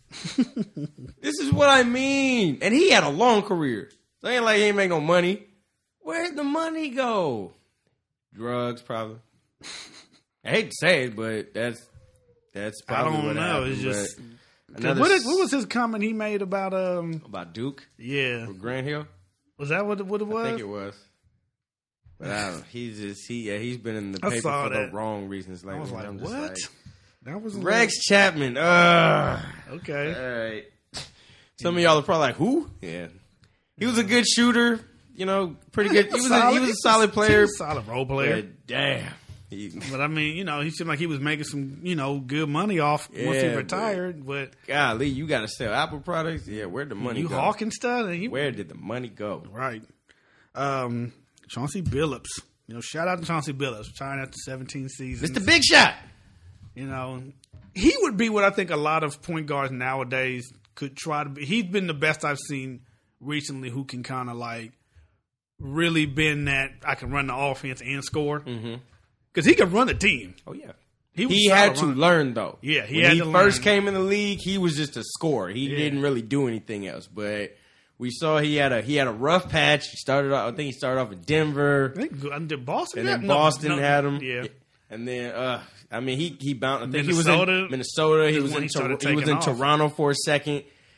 This is what I mean. And he had a long career. So it ain't like he ain't make no money. Where'd the money go? Drugs, probably. I hate to say it, but that's that's I probably don't what know. happened. It's just but another what, s- is, what was his comment he made about um about Duke yeah or Grant Hill? was that what it, what it was? I think it was. But I don't know. He's just he yeah, he's been in the I paper saw for that. the wrong reasons lately. I was like, I'm just what? like, That was Rex Chapman. Ugh. okay. All right. Some of y'all are probably like, who? Yeah. He was a good shooter. You know, pretty good. He was a, he was a solid player. He was a solid role player. But damn. He, But I mean, you know, he seemed like he was making some, you know, good money off once he Yeah, retired. But, golly, you got to sell Apple products? Yeah, where'd the money you go? hawking stuff, and you, Where did the money go? right? Um, Chauncey Billups. You know, shout out to Chauncey Billups, retiring after seventeen seasons. Mister Big Shot. You know, he would be what I think a lot of point guards nowadays could try to be. He's been the best I've seen recently who can kind of like really bend that I can run the offense and score. Because he could run the team. Oh, yeah. He, was He solid had to runner. learn, though. Yeah, he when had he to first learn. came in the league, he was just a scorer. He Yeah. didn't really do anything else. But we saw he had a he had a rough patch. He started off, I think he started off with Denver. I think uh, did Boston And have- then no, Boston no, had him. Yeah. And then, uh, I mean, he he bounced. I think he Minnesota was in Minnesota. He is was when in, he started Tor- he was taking in off. Toronto for a second.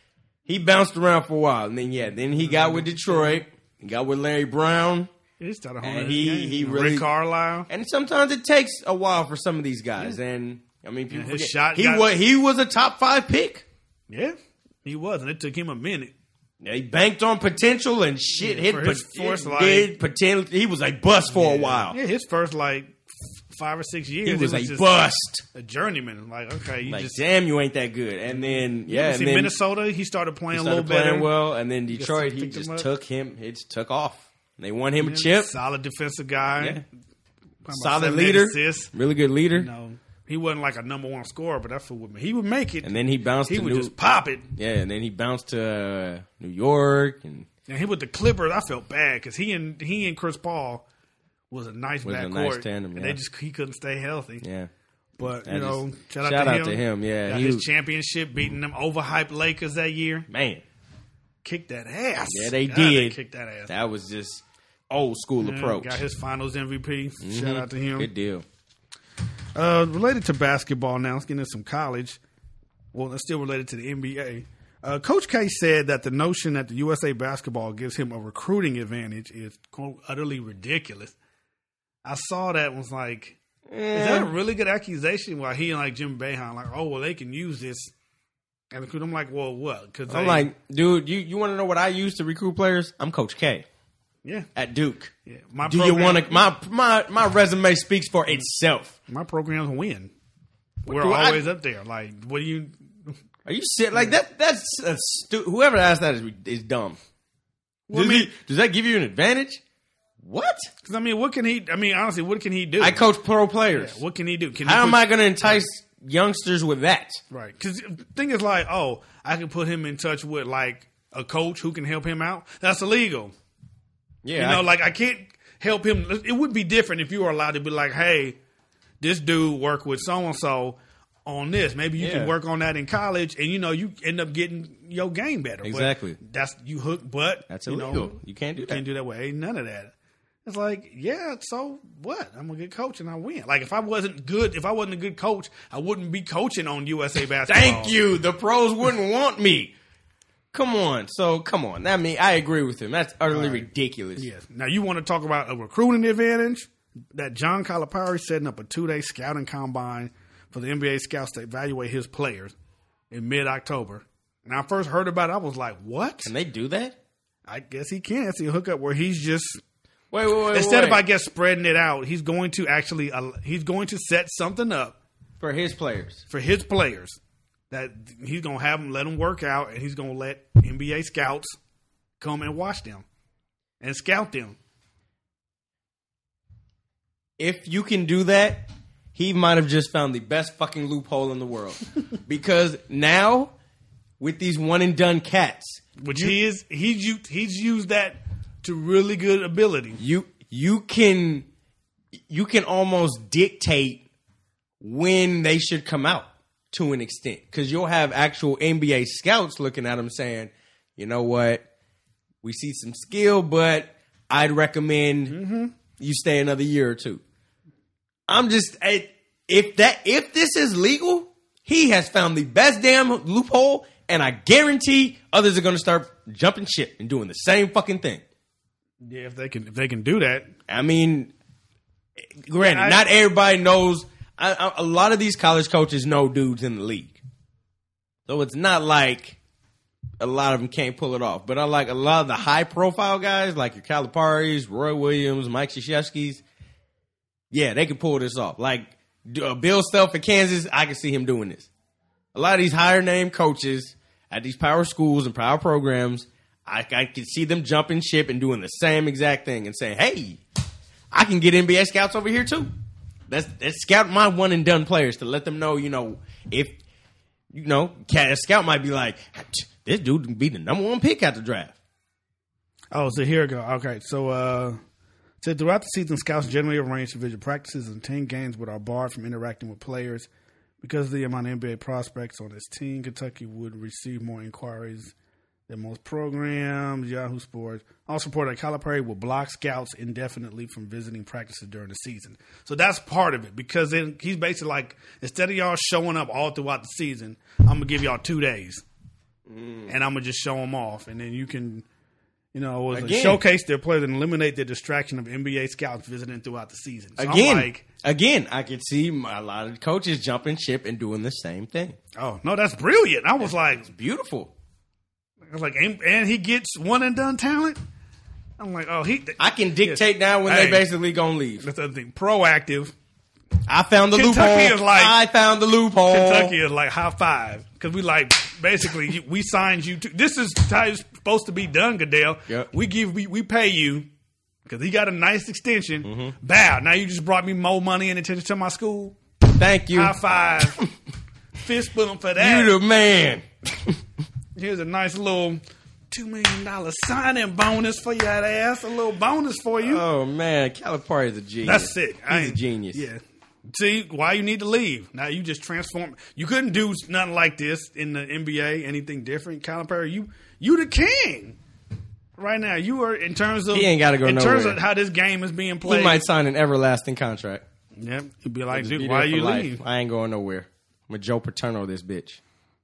he bounced around for a while, and then yeah, then he got with Detroit. He got with Larry Brown. He started And holding he- his game. he really- Rick Carlisle. And sometimes it takes a while for some of these guys. And I mean, people Yeah, his forget, shot he got- was he was a top five pick. Yeah, he was, and it took him a minute. Yeah, he banked on potential and shit Yeah, hit. for But his first, it like- did potential. He was a bust for a while. Yeah, his first like f- five or six years, He was, it a just bust. a journeyman. Like, okay, you Like, just damn, you ain't that good. And then yeah, see and then Minnesota. He started he playing a started little playing better. well. And then Detroit, he picked him just up. took him. It just took off. And they won him a Yeah, chip. Solid defensive guy. Yeah. Probably about Solid seven, eight leader. assists. Really good leader. You know, he wasn't like a number one scorer, but that's what he would make it. And then he bounced he to would New just pop it. Yeah, and then he bounced to uh, New York and And he with the Clippers, I felt bad because he and he and Chris Paul was a nice Was a backcourt, nice tandem, and yeah. they just he couldn't stay healthy. yeah. But I you know, just- shout, shout out, out to, to him. him, yeah. Got He his was- championship, beating them overhyped Lakers that year. Man, Kicked that ass. yeah, they God, did. They kicked that ass. That was just old school Yeah, approach. Got his Finals M V P. Mhm. Shout out to him. Good deal. Uh, related to basketball now, let's get into some college. Well, it's still related to the N B A. Uh, Coach K said that the notion that the U S A basketball gives him a recruiting advantage is, quote, utterly ridiculous. I saw that and was like, is that a really good accusation? While he and like Jim Boeheim, like, oh, well, they can use this. And I'm like, well, what? Cause I'm they- like, dude, you, you want to know what I use to recruit players? I'm Coach K yeah, at Duke. yeah. My Do you program- want to? My my my resume speaks for itself. My programs win. We're do I- always up there. Like, what do you? Are you shit like that? That's a stu- whoever asked that is is dumb. Well, does, I mean- he, does that give you an advantage? What? Because I mean, what can he? I mean, honestly, what can he do? I coach pro players. What can he do? Can he How put- am I going to entice youngsters with that? Right. Because the thing is like, oh, I can put him in touch with like a coach who can help him out. That's illegal. Yeah, You know, I- like I can't help him. It would be different if you were allowed to be like, hey, this dude work with so and so on this. Maybe you Yeah. can work on that in college, and you know, you end up getting your game better. But Exactly. that's you hook, but That's you illegal. know, You can't do you that. Can't do that way. Ain't none of that. It's like, yeah, so what? I'm a good coach and I win. Like if I wasn't good, if I wasn't a good coach, I wouldn't be coaching on U S A basketball. Thank you. The pros wouldn't want me. Come on. So come on. That mean I agree with him. That's utterly ridiculous. Yes. Now you want to talk about a recruiting advantage? That John Calipari setting up a two-day scouting combine for the N B A scouts to evaluate his players in mid-October. And I first heard about it, I was like, "What?" Can they do that? I guess he can. It's a hookup where he's just Wait, wait, wait. instead wait. of I guess spreading it out, he's going to actually uh, he's going to set something up for his players. for his players that he's going to have them let them work out, and he's going to let N B A scouts come and watch them and scout them. If you can do that, he might have just found the best fucking loophole in the world. Because now, with these one and done cats, Which he is, he's used, he's used that to really good ability. you you can you can almost dictate when they should come out to an extent, because you'll have actual N B A scouts looking at them saying, you know what, we see some skill, but I'd recommend Mm-hmm. you stay another year or two. I'm just I- if that if this is legal, he has found the best damn loophole, and I guarantee others are going to start jumping ship and doing the same fucking thing. Yeah, if they can, if they can do that, I mean, granted, Yeah, I- not everybody knows. I, I, a lot of these college coaches know dudes in the league, so it's not like a lot of them can't pull it off. But I like a lot of the high profile guys, like your Caliparis, Roy Williams, Mike Krzyzewski's. Yeah, they can pull this off. Like uh, Bill Self at Kansas, I can see him doing this. A lot of these higher name coaches at these power schools and power programs, I, I can see them jumping ship and doing the same exact thing and saying, hey, I can get N B A scouts over here too. Let's, let's scout my one and done players to let them know, you know, if, you know, a scout might be like, this dude can be the number one pick at the draft. Oh, so here we go. Okay, so uh, said throughout the season, scouts generally arrange division practices and team games, but are barred from interacting with players because of the amount of N B A prospects on this team. Kentucky would receive more inquiries than most programs. Yahoo Sports also reported that Calipari will block scouts indefinitely from visiting practices during the season. So that's part of it, because then he's basically like, instead of y'all showing up all throughout the season, I'm gonna give y'all two days. mm. and I'm gonna just show them off, and then you can, you know, it was Again. a showcase their players and eliminate the distraction of N B A scouts visiting throughout the season. So Again, I'm like, again, I could see a lot of coaches jumping ship and doing the same thing. oh no, that's brilliant. I was like, Beautiful. I was like, and, and he gets one and done talent. I'm like, oh, he. I can dictate yes. now when Hey. they basically gonna leave. That's the other thing. Proactive. I found the Kentucky loophole. is like- I found the loophole. Kentucky is like high five because we like basically you, we signed you to. This is how it's supposed to be done, Goodell. Yep. We give we, we pay you because he got a nice extension. Mm-hmm. Bow. Now you just brought me more money and attention to my school. Thank you. High five. Fist bump for that. You the man. Here's a nice little two million dollar signing bonus for your ass. A little bonus for you. Oh man, Calipari is a genius. That's sick. He's I a ain't- genius. Yeah. See why you need to leave. Now you just transform. You couldn't do nothing like this in the N B A. Anything different, Calipari? You you the king right now. You are in terms of He ain't gotta go in terms nowhere. of how this game is being played. He might sign an everlasting contract. Yep. He'd be like, Just dude, be why there for you life. leave? I ain't going nowhere. I'm a Joe Paterno this bitch.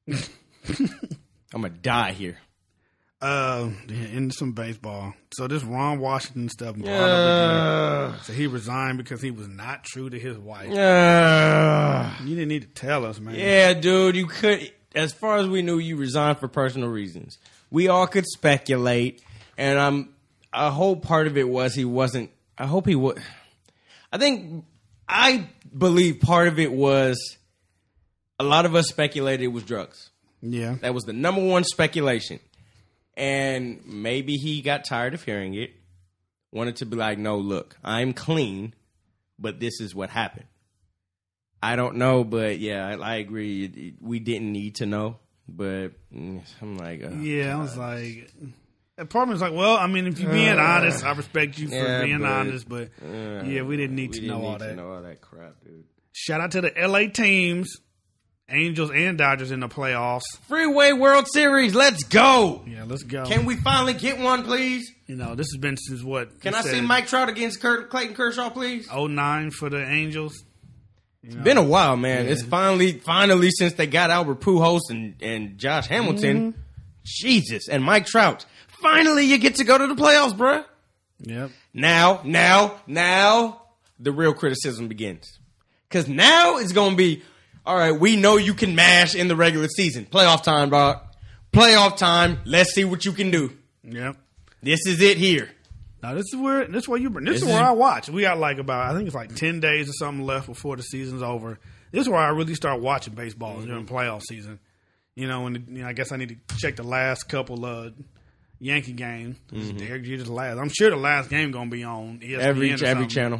I'm gonna die here. Uh, yeah, in some baseball. So this Ron Washington stuff brought up Uh, again. So he resigned because he was not true to his wife. uh, You didn't need to tell us, man. yeah, dude, you could. As far as we knew, you resigned for personal reasons. We all could speculate, and I'm. A whole part of it was he wasn't. I hope he would. I think. I believe part of it was. A lot of us speculated it was drugs. Yeah. That was the number one speculation. And maybe he got tired of hearing it. Wanted to be like, no, look, I'm clean, but this is what happened. I don't know, but yeah, I, I agree. It, it, we didn't need to know, but mm, I'm like, oh, Yeah, God. I was like, that part of me was like, well, I mean, if you're being honest, I respect you for Yeah, being but, honest, but uh, yeah, we didn't need we to didn't know need all to that. know all that crap, dude. Shout out to the L A teams, Angels and Dodgers in the playoffs. Freeway World Series, let's go. Yeah, let's go. Can we finally get one, please? You know, this has been since what? Can you I see said, Mike Trout against Kurt, Clayton Kershaw, please? oh nine for the Angels. You know, Been a while, man. Yeah. It's finally, finally, since they got Albert Pujols and, and Josh Hamilton, Mm-hmm. Jesus, and Mike Trout. Finally, you get to go to the playoffs, bruh. Yep. Now, now, now, the real criticism begins. Because now it's going to be, all right, we know you can mash in the regular season. Playoff time, dog. Playoff time. Let's see what you can do. Yep. This is it here. Now this is where this is where you bring. This, This is where is- I watch. We got like about I think it's like ten days or something left before the season's over. This is where I really start watching baseball Mm-hmm. during playoff season. You know, and you know, I guess I need to check the last couple of Yankee games. Mm-hmm. Derek Jeter's last. I'm sure the last game gonna be on E S P N Every, or every something. channel.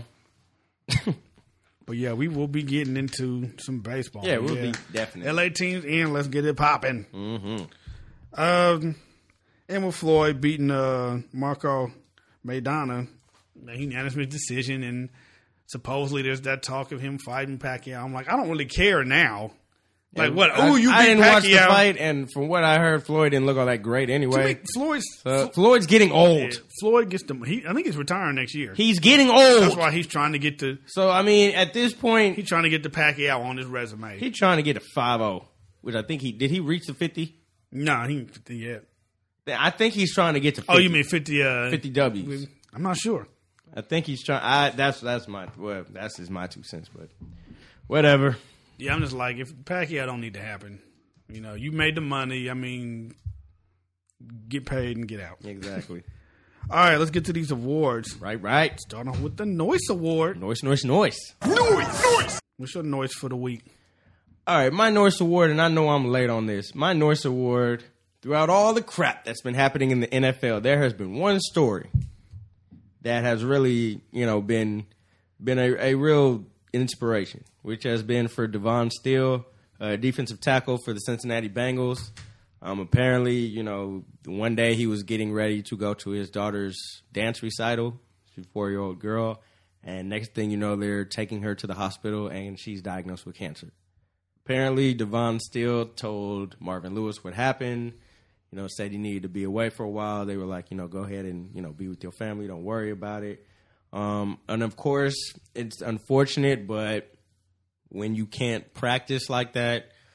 But yeah, we will be getting into some baseball. Yeah, we'll be definitely. L A teams in. Let's get it popping. Mm-hmm. Um, Emma Floyd beating uh, Marco Maidana. He unanimous decision, and supposedly there's that talk of him fighting Pacquiao. I'm like, I don't really care now. Like what? I- Oh, you beat I didn't Pacquiao. watch the fight, and from what I heard, Floyd didn't look all that great To anyway. me, Floyd's Uh, Floyd's getting old. yeah, Floyd gets the. He, I think he's retiring next year. He's getting That's old. why he's trying to get the. So I mean, at this point, He's trying to get the Pacquiao on his resume. he's trying to get a five oh, which I think he did. He reach the fifty. no, he ain't fifty yet. I think he's trying to get to fifty. Oh, you mean fifty? Uh, fifty W's? I'm not sure. I think he's trying. I that's that's my well, that's just my two cents, but whatever. Yeah, I'm just like, if Pacquiao don't need to happen. You know, you made the money. I mean, get paid and get out. Exactly. All right, let's get to these awards. Right, right. Starting off with the Noise Award. Noise, noise, noise. What's your noise for the week? All right, my Norse Award, and I know I'm late on this. My Norse Award, throughout all the crap that's been happening in the N F L, there has been one story that has really, you know, been been a, a real inspiration, which has been for Devon Steele, uh, defensive tackle for the Cincinnati Bengals. Um, apparently, you know, one day he was getting ready to go to his daughter's dance recital. She's a four-year-old girl. And next thing you know, they're taking her to the hospital, and she's diagnosed with cancer. Apparently, Devon Steele told Marvin Lewis what happened, you know, said he needed to be away for a while. They were like, you know, go ahead and, you know, be with your family. Don't worry about it. Um, and, of course, it's unfortunate, but when you can't practice like that,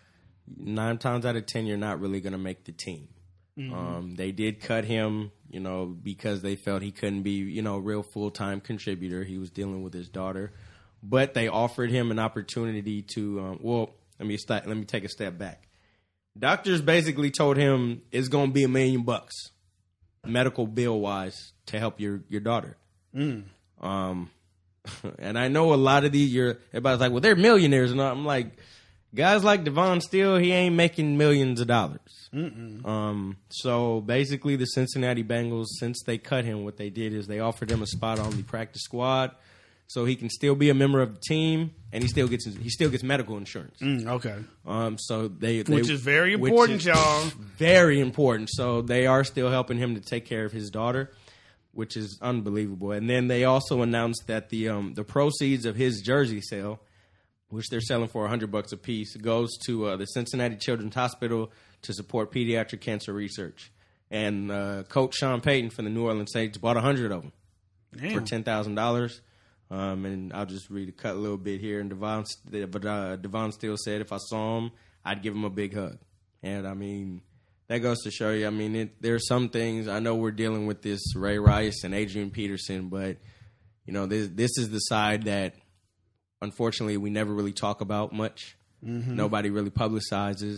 nine times out of ten, you're not really going to make the team. Mm-hmm. Um, they did cut him, you know, because they felt he couldn't be, you know, a real full-time contributor. He was dealing with his daughter. But they offered him an opportunity to, um, well, let me st- let me take a step back. Doctors basically told him it's going to be a million bucks, medical bill-wise, to help your, your daughter. Mm. Um, and I know a lot of these, you're, everybody's like, well, they're millionaires. And I'm like, guys like Devon Steele, he ain't making millions of dollars. Mm-mm. Um, so basically the Cincinnati Bengals, since they cut him, what they did is they offered him a spot on the practice squad so he can still be a member of the team, and he still gets he still gets medical insurance. Mm, okay. Um, so they, they which is very important, is y'all. Very important. So they are still helping him to take care of his daughter, which is unbelievable. And then they also announced that the um, the proceeds of his jersey sale, which they're selling for a hundred bucks a piece, goes to uh, the Cincinnati Children's Hospital to support pediatric cancer research. And uh, Coach Sean Payton from the New Orleans Saints bought a hundred of them Damn. for ten thousand dollars. Um, and I'll just read a cut a little bit here. And Devon, uh, Devon Steele said, if I saw him, I'd give him a big hug. And I mean, that goes to show you. I mean, it, there are some things. I know we're dealing with this Ray Rice and Adrian Peterson, but you know, this this is the side that, unfortunately, we never really talk about much. Mm-hmm. Nobody really publicizes.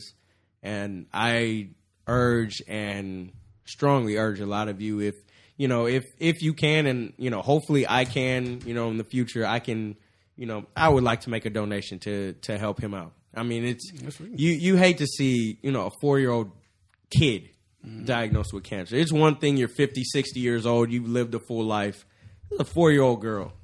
And I urge and strongly urge a lot of you, if, you know, if, if you can, and, you know, hopefully I can, you know, in the future, I can, you know, I would like to make a donation to, to help him out. I mean, it's, you, you hate to see, you know, a four-year-old kid mm-hmm. diagnosed with cancer. It's one thing, you're fifty, sixty years old, you've lived a full life. It's a four-year-old girl.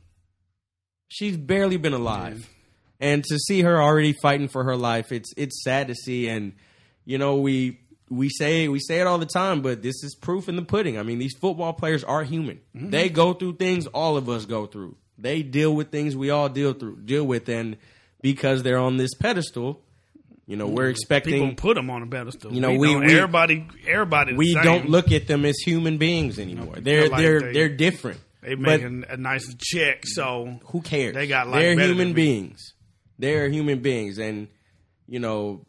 She's barely been alive. Yeah. And to see her already fighting for her life, it's it's sad to see. And, you know, we we say we say it all the time, but this is proof in the pudding. I mean, these football players are human. Mm-hmm. They go through things all of us go through. They deal with things we all deal through deal with, and because they're on this pedestal, you know, we're expecting people put them on a pedestal. You know, we, we, don't, we everybody everybody we the don't look at them as human beings anymore. You know, they're like they're they, they're different. They make a, a nice check, so who cares? They got like they're human beings. They're human beings, and you know,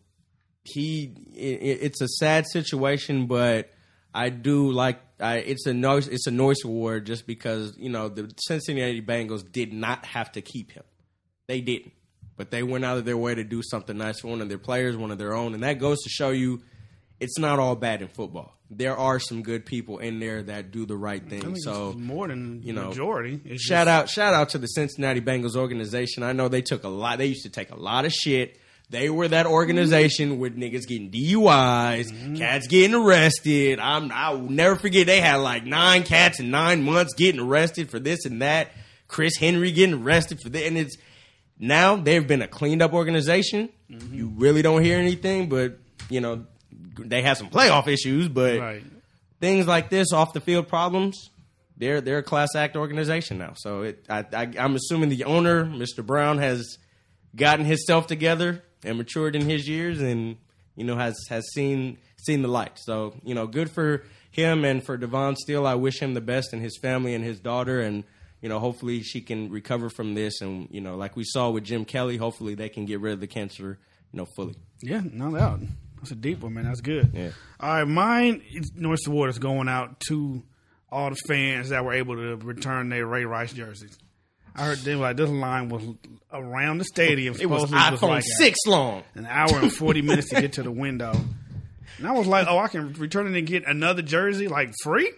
he. It, it's a sad situation, but I do like. I, it's a noise. It's a noise award just because you know the Cincinnati Bengals did not have to keep him. They didn't, but they went out of their way to do something nice for one of their players, one of their own, and that goes to show you, it's not all bad in football. There are some good people in there that do the right thing. I mean, so more than you know, majority. It's shout just... out, shout out to the Cincinnati Bengals organization. I know they took a lot. They used to take a lot of shit. They were that organization mm-hmm. with niggas getting D U Is, mm-hmm. cats getting arrested. I'm, I will never forget they had like nine cats in nine months getting arrested for this and that. Chris Henry getting arrested for that, and it's now they've been a cleaned up organization. Mm-hmm. You really don't hear anything, but you know. They have some playoff issues, but right. things like this, off the field problems, they're they're a class act organization now. So it, I, I, I'm assuming the owner, Mister Brown, has gotten himself together and matured in his years, and you know has has seen seen the light. So you know, good for him and for Devon Steele. I wish him the best and his family and his daughter, and you know, hopefully she can recover from this. And you know, like we saw with Jim Kelly, hopefully they can get rid of the cancer, you know, fully. Yeah, no doubt. That's a deep one, man. That's good. Yeah. All right, mine North Award is going out to all the fans that were able to return their Ray Rice jerseys. I heard them like this line was around the stadium. It was iPhone like six long. An hour and forty minutes to get to the window. And I was like, oh, I can return it and get another jersey like free?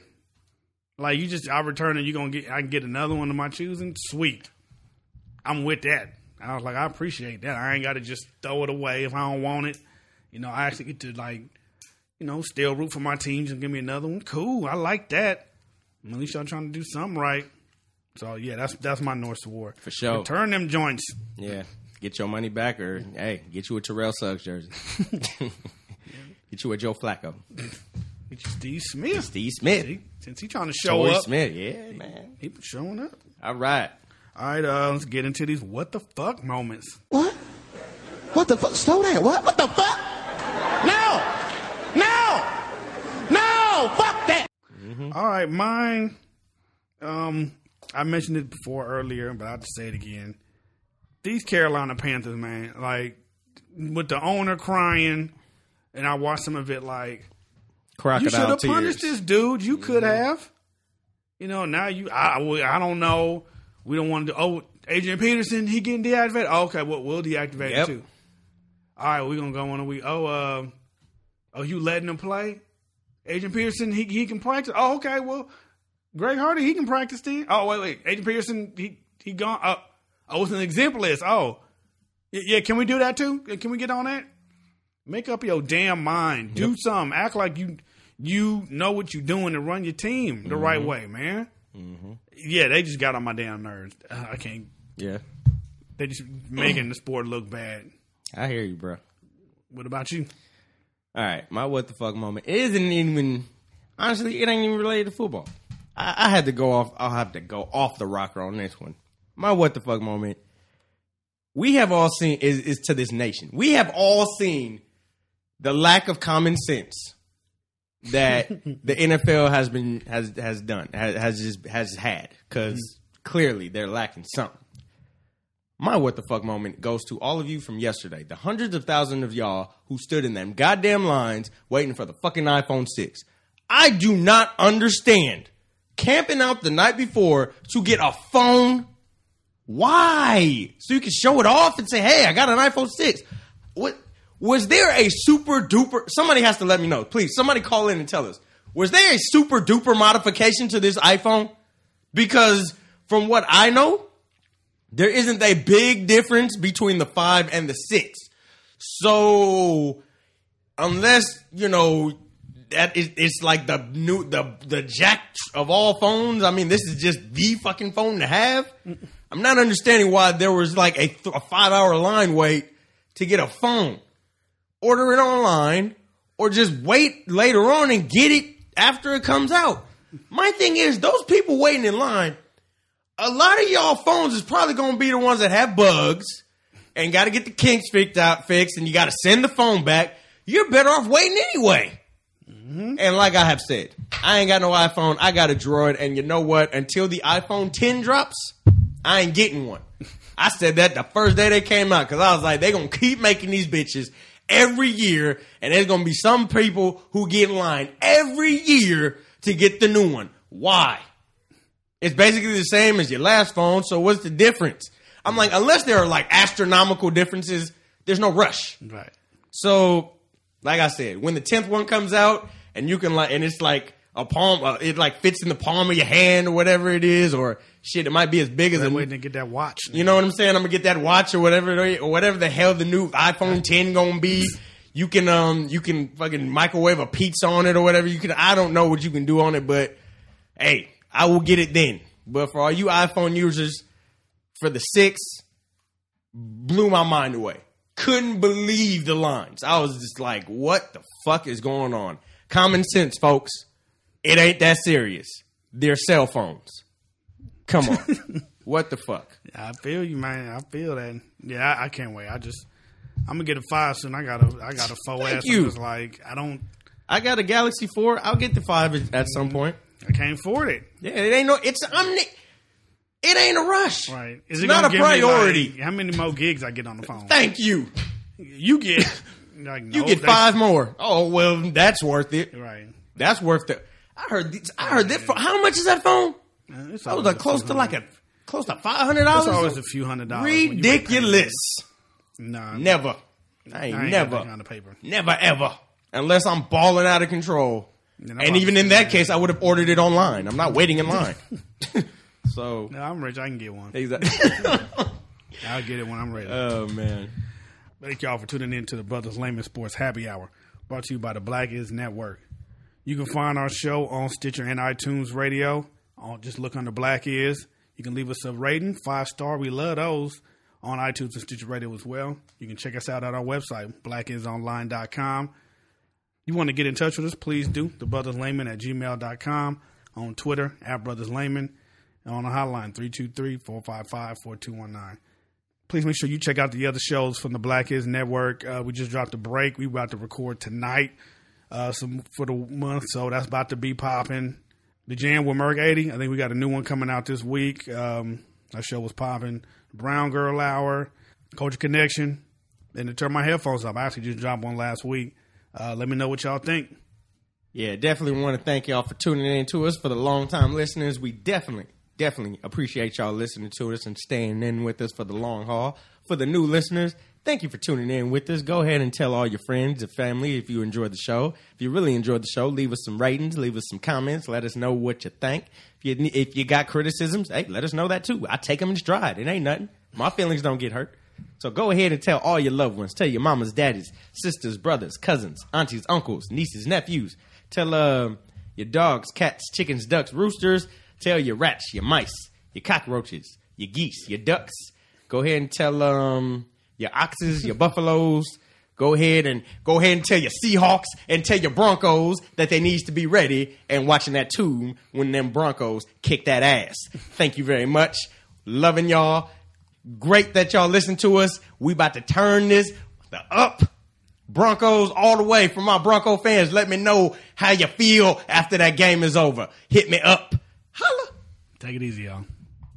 Like you just I return it, you gonna get I can get another one of my choosing? Sweet. I'm with that. I was like, I appreciate that. I ain't gotta just throw it away if I don't want it. You know, I actually get to, like, you know, still root for my teams and give me another one. Cool. I like that. At least y'all trying to do something right. So, yeah, that's that's my North Award. For sure. Return them joints. Yeah. Get your money back or, hey, get you a Terrell Suggs jersey. Get you a Joe Flacco. Get you Steve Smith. Steve Smith. See, since he trying to show Torrey up. Smith, yeah, man. He, he showing up. All right. All right, uh, let's get into these what the fuck moments. What? What the fuck? Slow down. What? What the fuck? No! No! No! Fuck that! Mm-hmm. All right, mine. Um, I mentioned it before earlier, but I'll just say it again. These Carolina Panthers, man, like with the owner crying, and I watched some of it like, Crocodile you should have tears. punished this dude. You could have. You know, now you, I, I don't know. We don't want to do, oh, Adrian Peterson, he getting deactivated? Oh, okay, well, we'll deactivate Yep. it too. All right, we're going to go on a week. Oh, uh, oh, you letting him play? Adrian Peterson, he he can practice. Oh, okay, well, Greg Hardy, he can practice then. Oh, wait, wait. Adrian Peterson, he he gone. Oh, oh, it's an exempt list. Oh, yeah, yeah, can we do that too? Can we get on that? Make up your damn mind. Do Yep. something. Act like you you know what you're doing to run your team the Mm-hmm. right way, man. Mm-hmm. Yeah, they just got on my damn nerves. Uh, I can't. Yeah, They just making the sport look bad. I hear you, bro. What about you? All right, my what the fuck moment isn't even, honestly, it ain't even related to football. I, I had to go off, I'll have to go off the rocker on this one. My what the fuck moment, we have all seen, is, is to this nation. We have all seen the lack of common sense that the N F L has been, has, has done, has, has just, has had, because clearly they're lacking something. My what the fuck moment goes to all of you from yesterday. The hundreds of thousands of y'all who stood in them goddamn lines waiting for the fucking iPhone six. I do not understand camping out the night before to get a phone. Why? So you can show it off and say, hey, I got an iPhone six. What? Was there a super duper? Somebody has to let me know. Please, somebody call in and tell us. Was there a super duper modification to this iPhone? Because from what I know, there isn't a big difference between the five and the six. So unless, you know, that is, it's like the new, the, the jack of all phones. I mean, this is just the fucking phone to have. I'm not understanding why there was like a, th- a five hour line wait to get a phone. Order it online or just wait later on and get it after it comes out. My thing is, those people waiting in line, a lot of y'all phones is probably going to be the ones that have bugs and got to get the kinks fixed out, fixed, and you got to send the phone back. You're better off waiting anyway. Mm-hmm. And like I have said, I ain't got no iPhone. I got a Droid, and you know what? Until the iPhone ten drops, I ain't getting one. I said that the first day they came out because I was like, they going to keep making these bitches every year, and there's going to be some people who get in line every year to get the new one. Why? It's basically the same as your last phone, so what's the difference? I'm like, unless there are like astronomical differences, there's no rush. Right. So, like I said, when the tenth one comes out and you can like, and it's like a palm, uh, it like fits in the palm of your hand or whatever it is, or shit, it might be as big as They're a, waiting to get that watch. you know what I'm saying? I'm gonna get that watch or whatever, or whatever the hell the new iPhone ten gonna be. You can, um, you can fucking microwave a pizza on it or whatever. You can, I don't know what you can do on it, but hey, I will get it then. But for all you iPhone users, for the six, blew my mind away. Couldn't believe the lines. I was just like, what the fuck is going on? Common sense, folks. It ain't that serious. They're cell phones. Come on. What the fuck? I feel you, man. I feel that. Yeah, I, I can't wait. I just, I'm gonna get a five soon. I got a, I got a four Thank S. you. I'm just like, I don't, I got a Galaxy four. I'll get the five at some point. I can't afford it. Yeah, it ain't no, it's, I'm, it ain't a rush. Right? It's it not gonna a give me, priority. like, how many more gigs I get on the phone? Thank you. You get, like, You no, get they- five more. Oh, well, that's worth it. Right. That's worth it. I heard these, I heard that. How much is that phone? Uh, It's That was always like a close few to like hundred. a close to five hundred It's dollars. always a few hundred dollars. when you make Ridiculous. payments. Nah, Never. I I ain't ain't never, got that kind of paper. never ever, unless I'm balling out of control. Yeah, I'm And about even to in say that case, I would have ordered it online. I'm not waiting in line. So, No, I'm rich. I can get one. exactly. I'll get it when I'm ready. Oh man. Thank y'all for tuning in to the Brothers Layman Sports Happy Hour, brought to you by the Black Is Network. You can find our show on Stitcher and iTunes Radio. Uh, Just look under Black Is. You can leave us a rating, five star. We love those on iTunes and Stitcher Radio as well. You can check us out at our website, black is online dot com. You want to get in touch with us, please do. The Brothers Layman at gmail dot com. On Twitter, at Brothers Layman. And on the hotline, three two three, four five five, four two one nine. Please make sure you check out the other shows from the Black Is Network. Uh, we just dropped a break. We about to record tonight uh, some for the month, so that's about to be popping. The Jam with Merc eighty. I think we got a new one coming out this week. Um, that show was popping. Brown Girl Hour, Culture Connection, and to turn my headphones up. I actually just dropped one last week. Uh, let me know what y'all think. Yeah, definitely want to thank y'all for tuning in to us. For the long-time listeners, we definitely, definitely appreciate y'all listening to us and staying in with us for the long haul. For the new listeners, thank you for tuning in with us. Go ahead and tell all your friends and family if you enjoyed the show. If you really enjoyed the show, leave us some ratings, leave us some comments. Let us know what you think. If you if you got criticisms, hey, let us know that too. I take them in stride. It ain't nothing. My feelings don't get hurt. So go ahead and tell all your loved ones. Tell your mamas, daddies, sisters, brothers, cousins, aunties, uncles, nieces, nephews. Tell uh, your dogs, cats, chickens, ducks, roosters. Tell your rats, your mice, your cockroaches, your geese, your ducks. Go ahead and tell um, your oxes, your buffaloes. Go ahead and go ahead and tell your Seahawks and tell your Broncos that they needs to be ready and watching that tune when them Broncos kick that ass. Thank you very much. Loving y'all. Great that y'all listen to us. We about to turn this the up. Broncos all the way. For my Bronco fans, let me know how you feel after that game is over. Hit me up. Holla. Take it easy, y'all.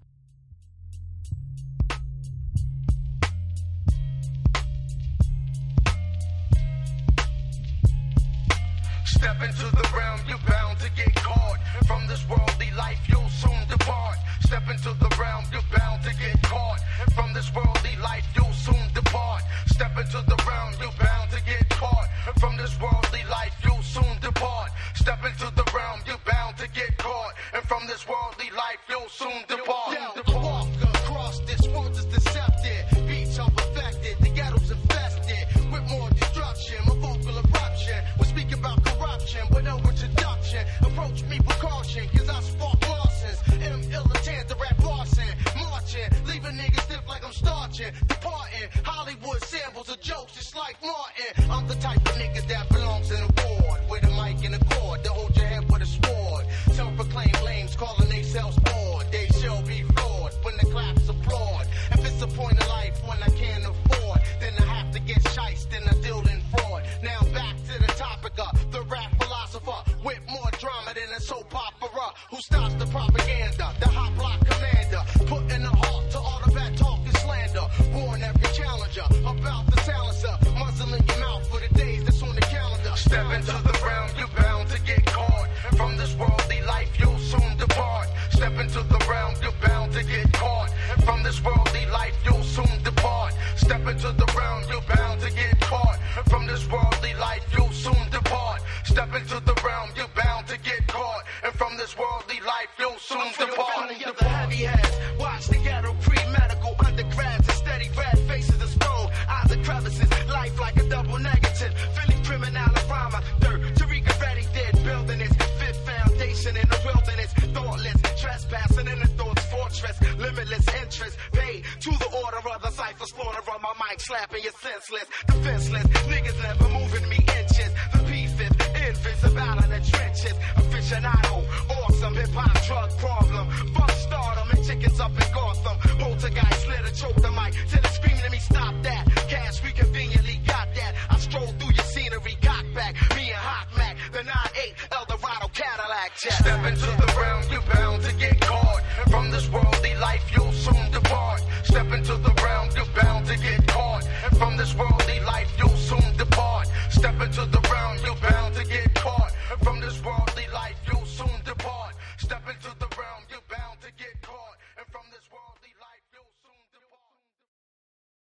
Step into the realm, you're bound to get caught. From this worldly life, you'll soon depart. Step into the realm, you're bound to get caught. From this worldly life, you'll soon depart. Step into the realm, you're bound to get caught. From this worldly life, you'll soon depart. Step into the realm, you're bound to get caught. And from this worldly life, you'll soon depart. Yo, walk across this world is deceptive. Beats are perfected, the ghetto's infested with more destruction. My vocal eruption. We speak about corruption, but no introduction. Approach me with caution, cause I spark losses. M militant to rap Larson. Marching, leaving niggas stiff like I'm starching. Departing, Hollywood samples of jokes just like Martin. I'm the type of nigga that belongs in a ward with a mic and a cord to hold your head with a sword. Self-proclaimed lames calling themselves bored. They shall be floored when the claps applaud. If it's a point of life when I can't afford, then I have to get shiced and I deal in fraud. Now back to the topic of the rap philosopher with more drama than a soap opera. Who stops the propaganda? The hot block commander, putting the heart to all the bad talk and slander. Born every challenger about the silencer, muzzling your mouth for the days that's on the calendar. Step into the realm, you're bound to get caught. From this worldly life, you'll soon depart. Step into the realm, you're bound to get caught. From this worldly life, you'll soon depart. Step into the realm, you're bound to get caught. From this worldly life, you'll soon depart. Step into the realm, you're bound to get caught. And from this worldly life, you'll soon depart. The heavy heads, watch the ghetto pre-medical undergrads and steady red faces explode. Eyes and crevices, life like a double negative. Philly criminal rhymer, dirt. Tariq Reddy did building its fifth foundation in the wilderness. Thoughtless, trespassing in the thoughts fortress. Limitless interest, paid to the order of the cipher slaughter on my mic, slapping you senseless. Defenseless, niggas never moving me inches. The P-fifth, invisible in the trenches. Aficionado, awesome hip-hop drug problem. Fuck stardom and chickens up in Gotham. Poltergeist lit and choke the mic till it's screaming at me, stop that. Cash, we conveniently got that. I stroll through your scenery, cock back. Me and Hot Mac, the nine eight Eldorado Cadillac jet. Step into the realm, you're bound to get caught. From this worldly life, you'll soon depart. Step into the realm, you're bound to get caught. From this world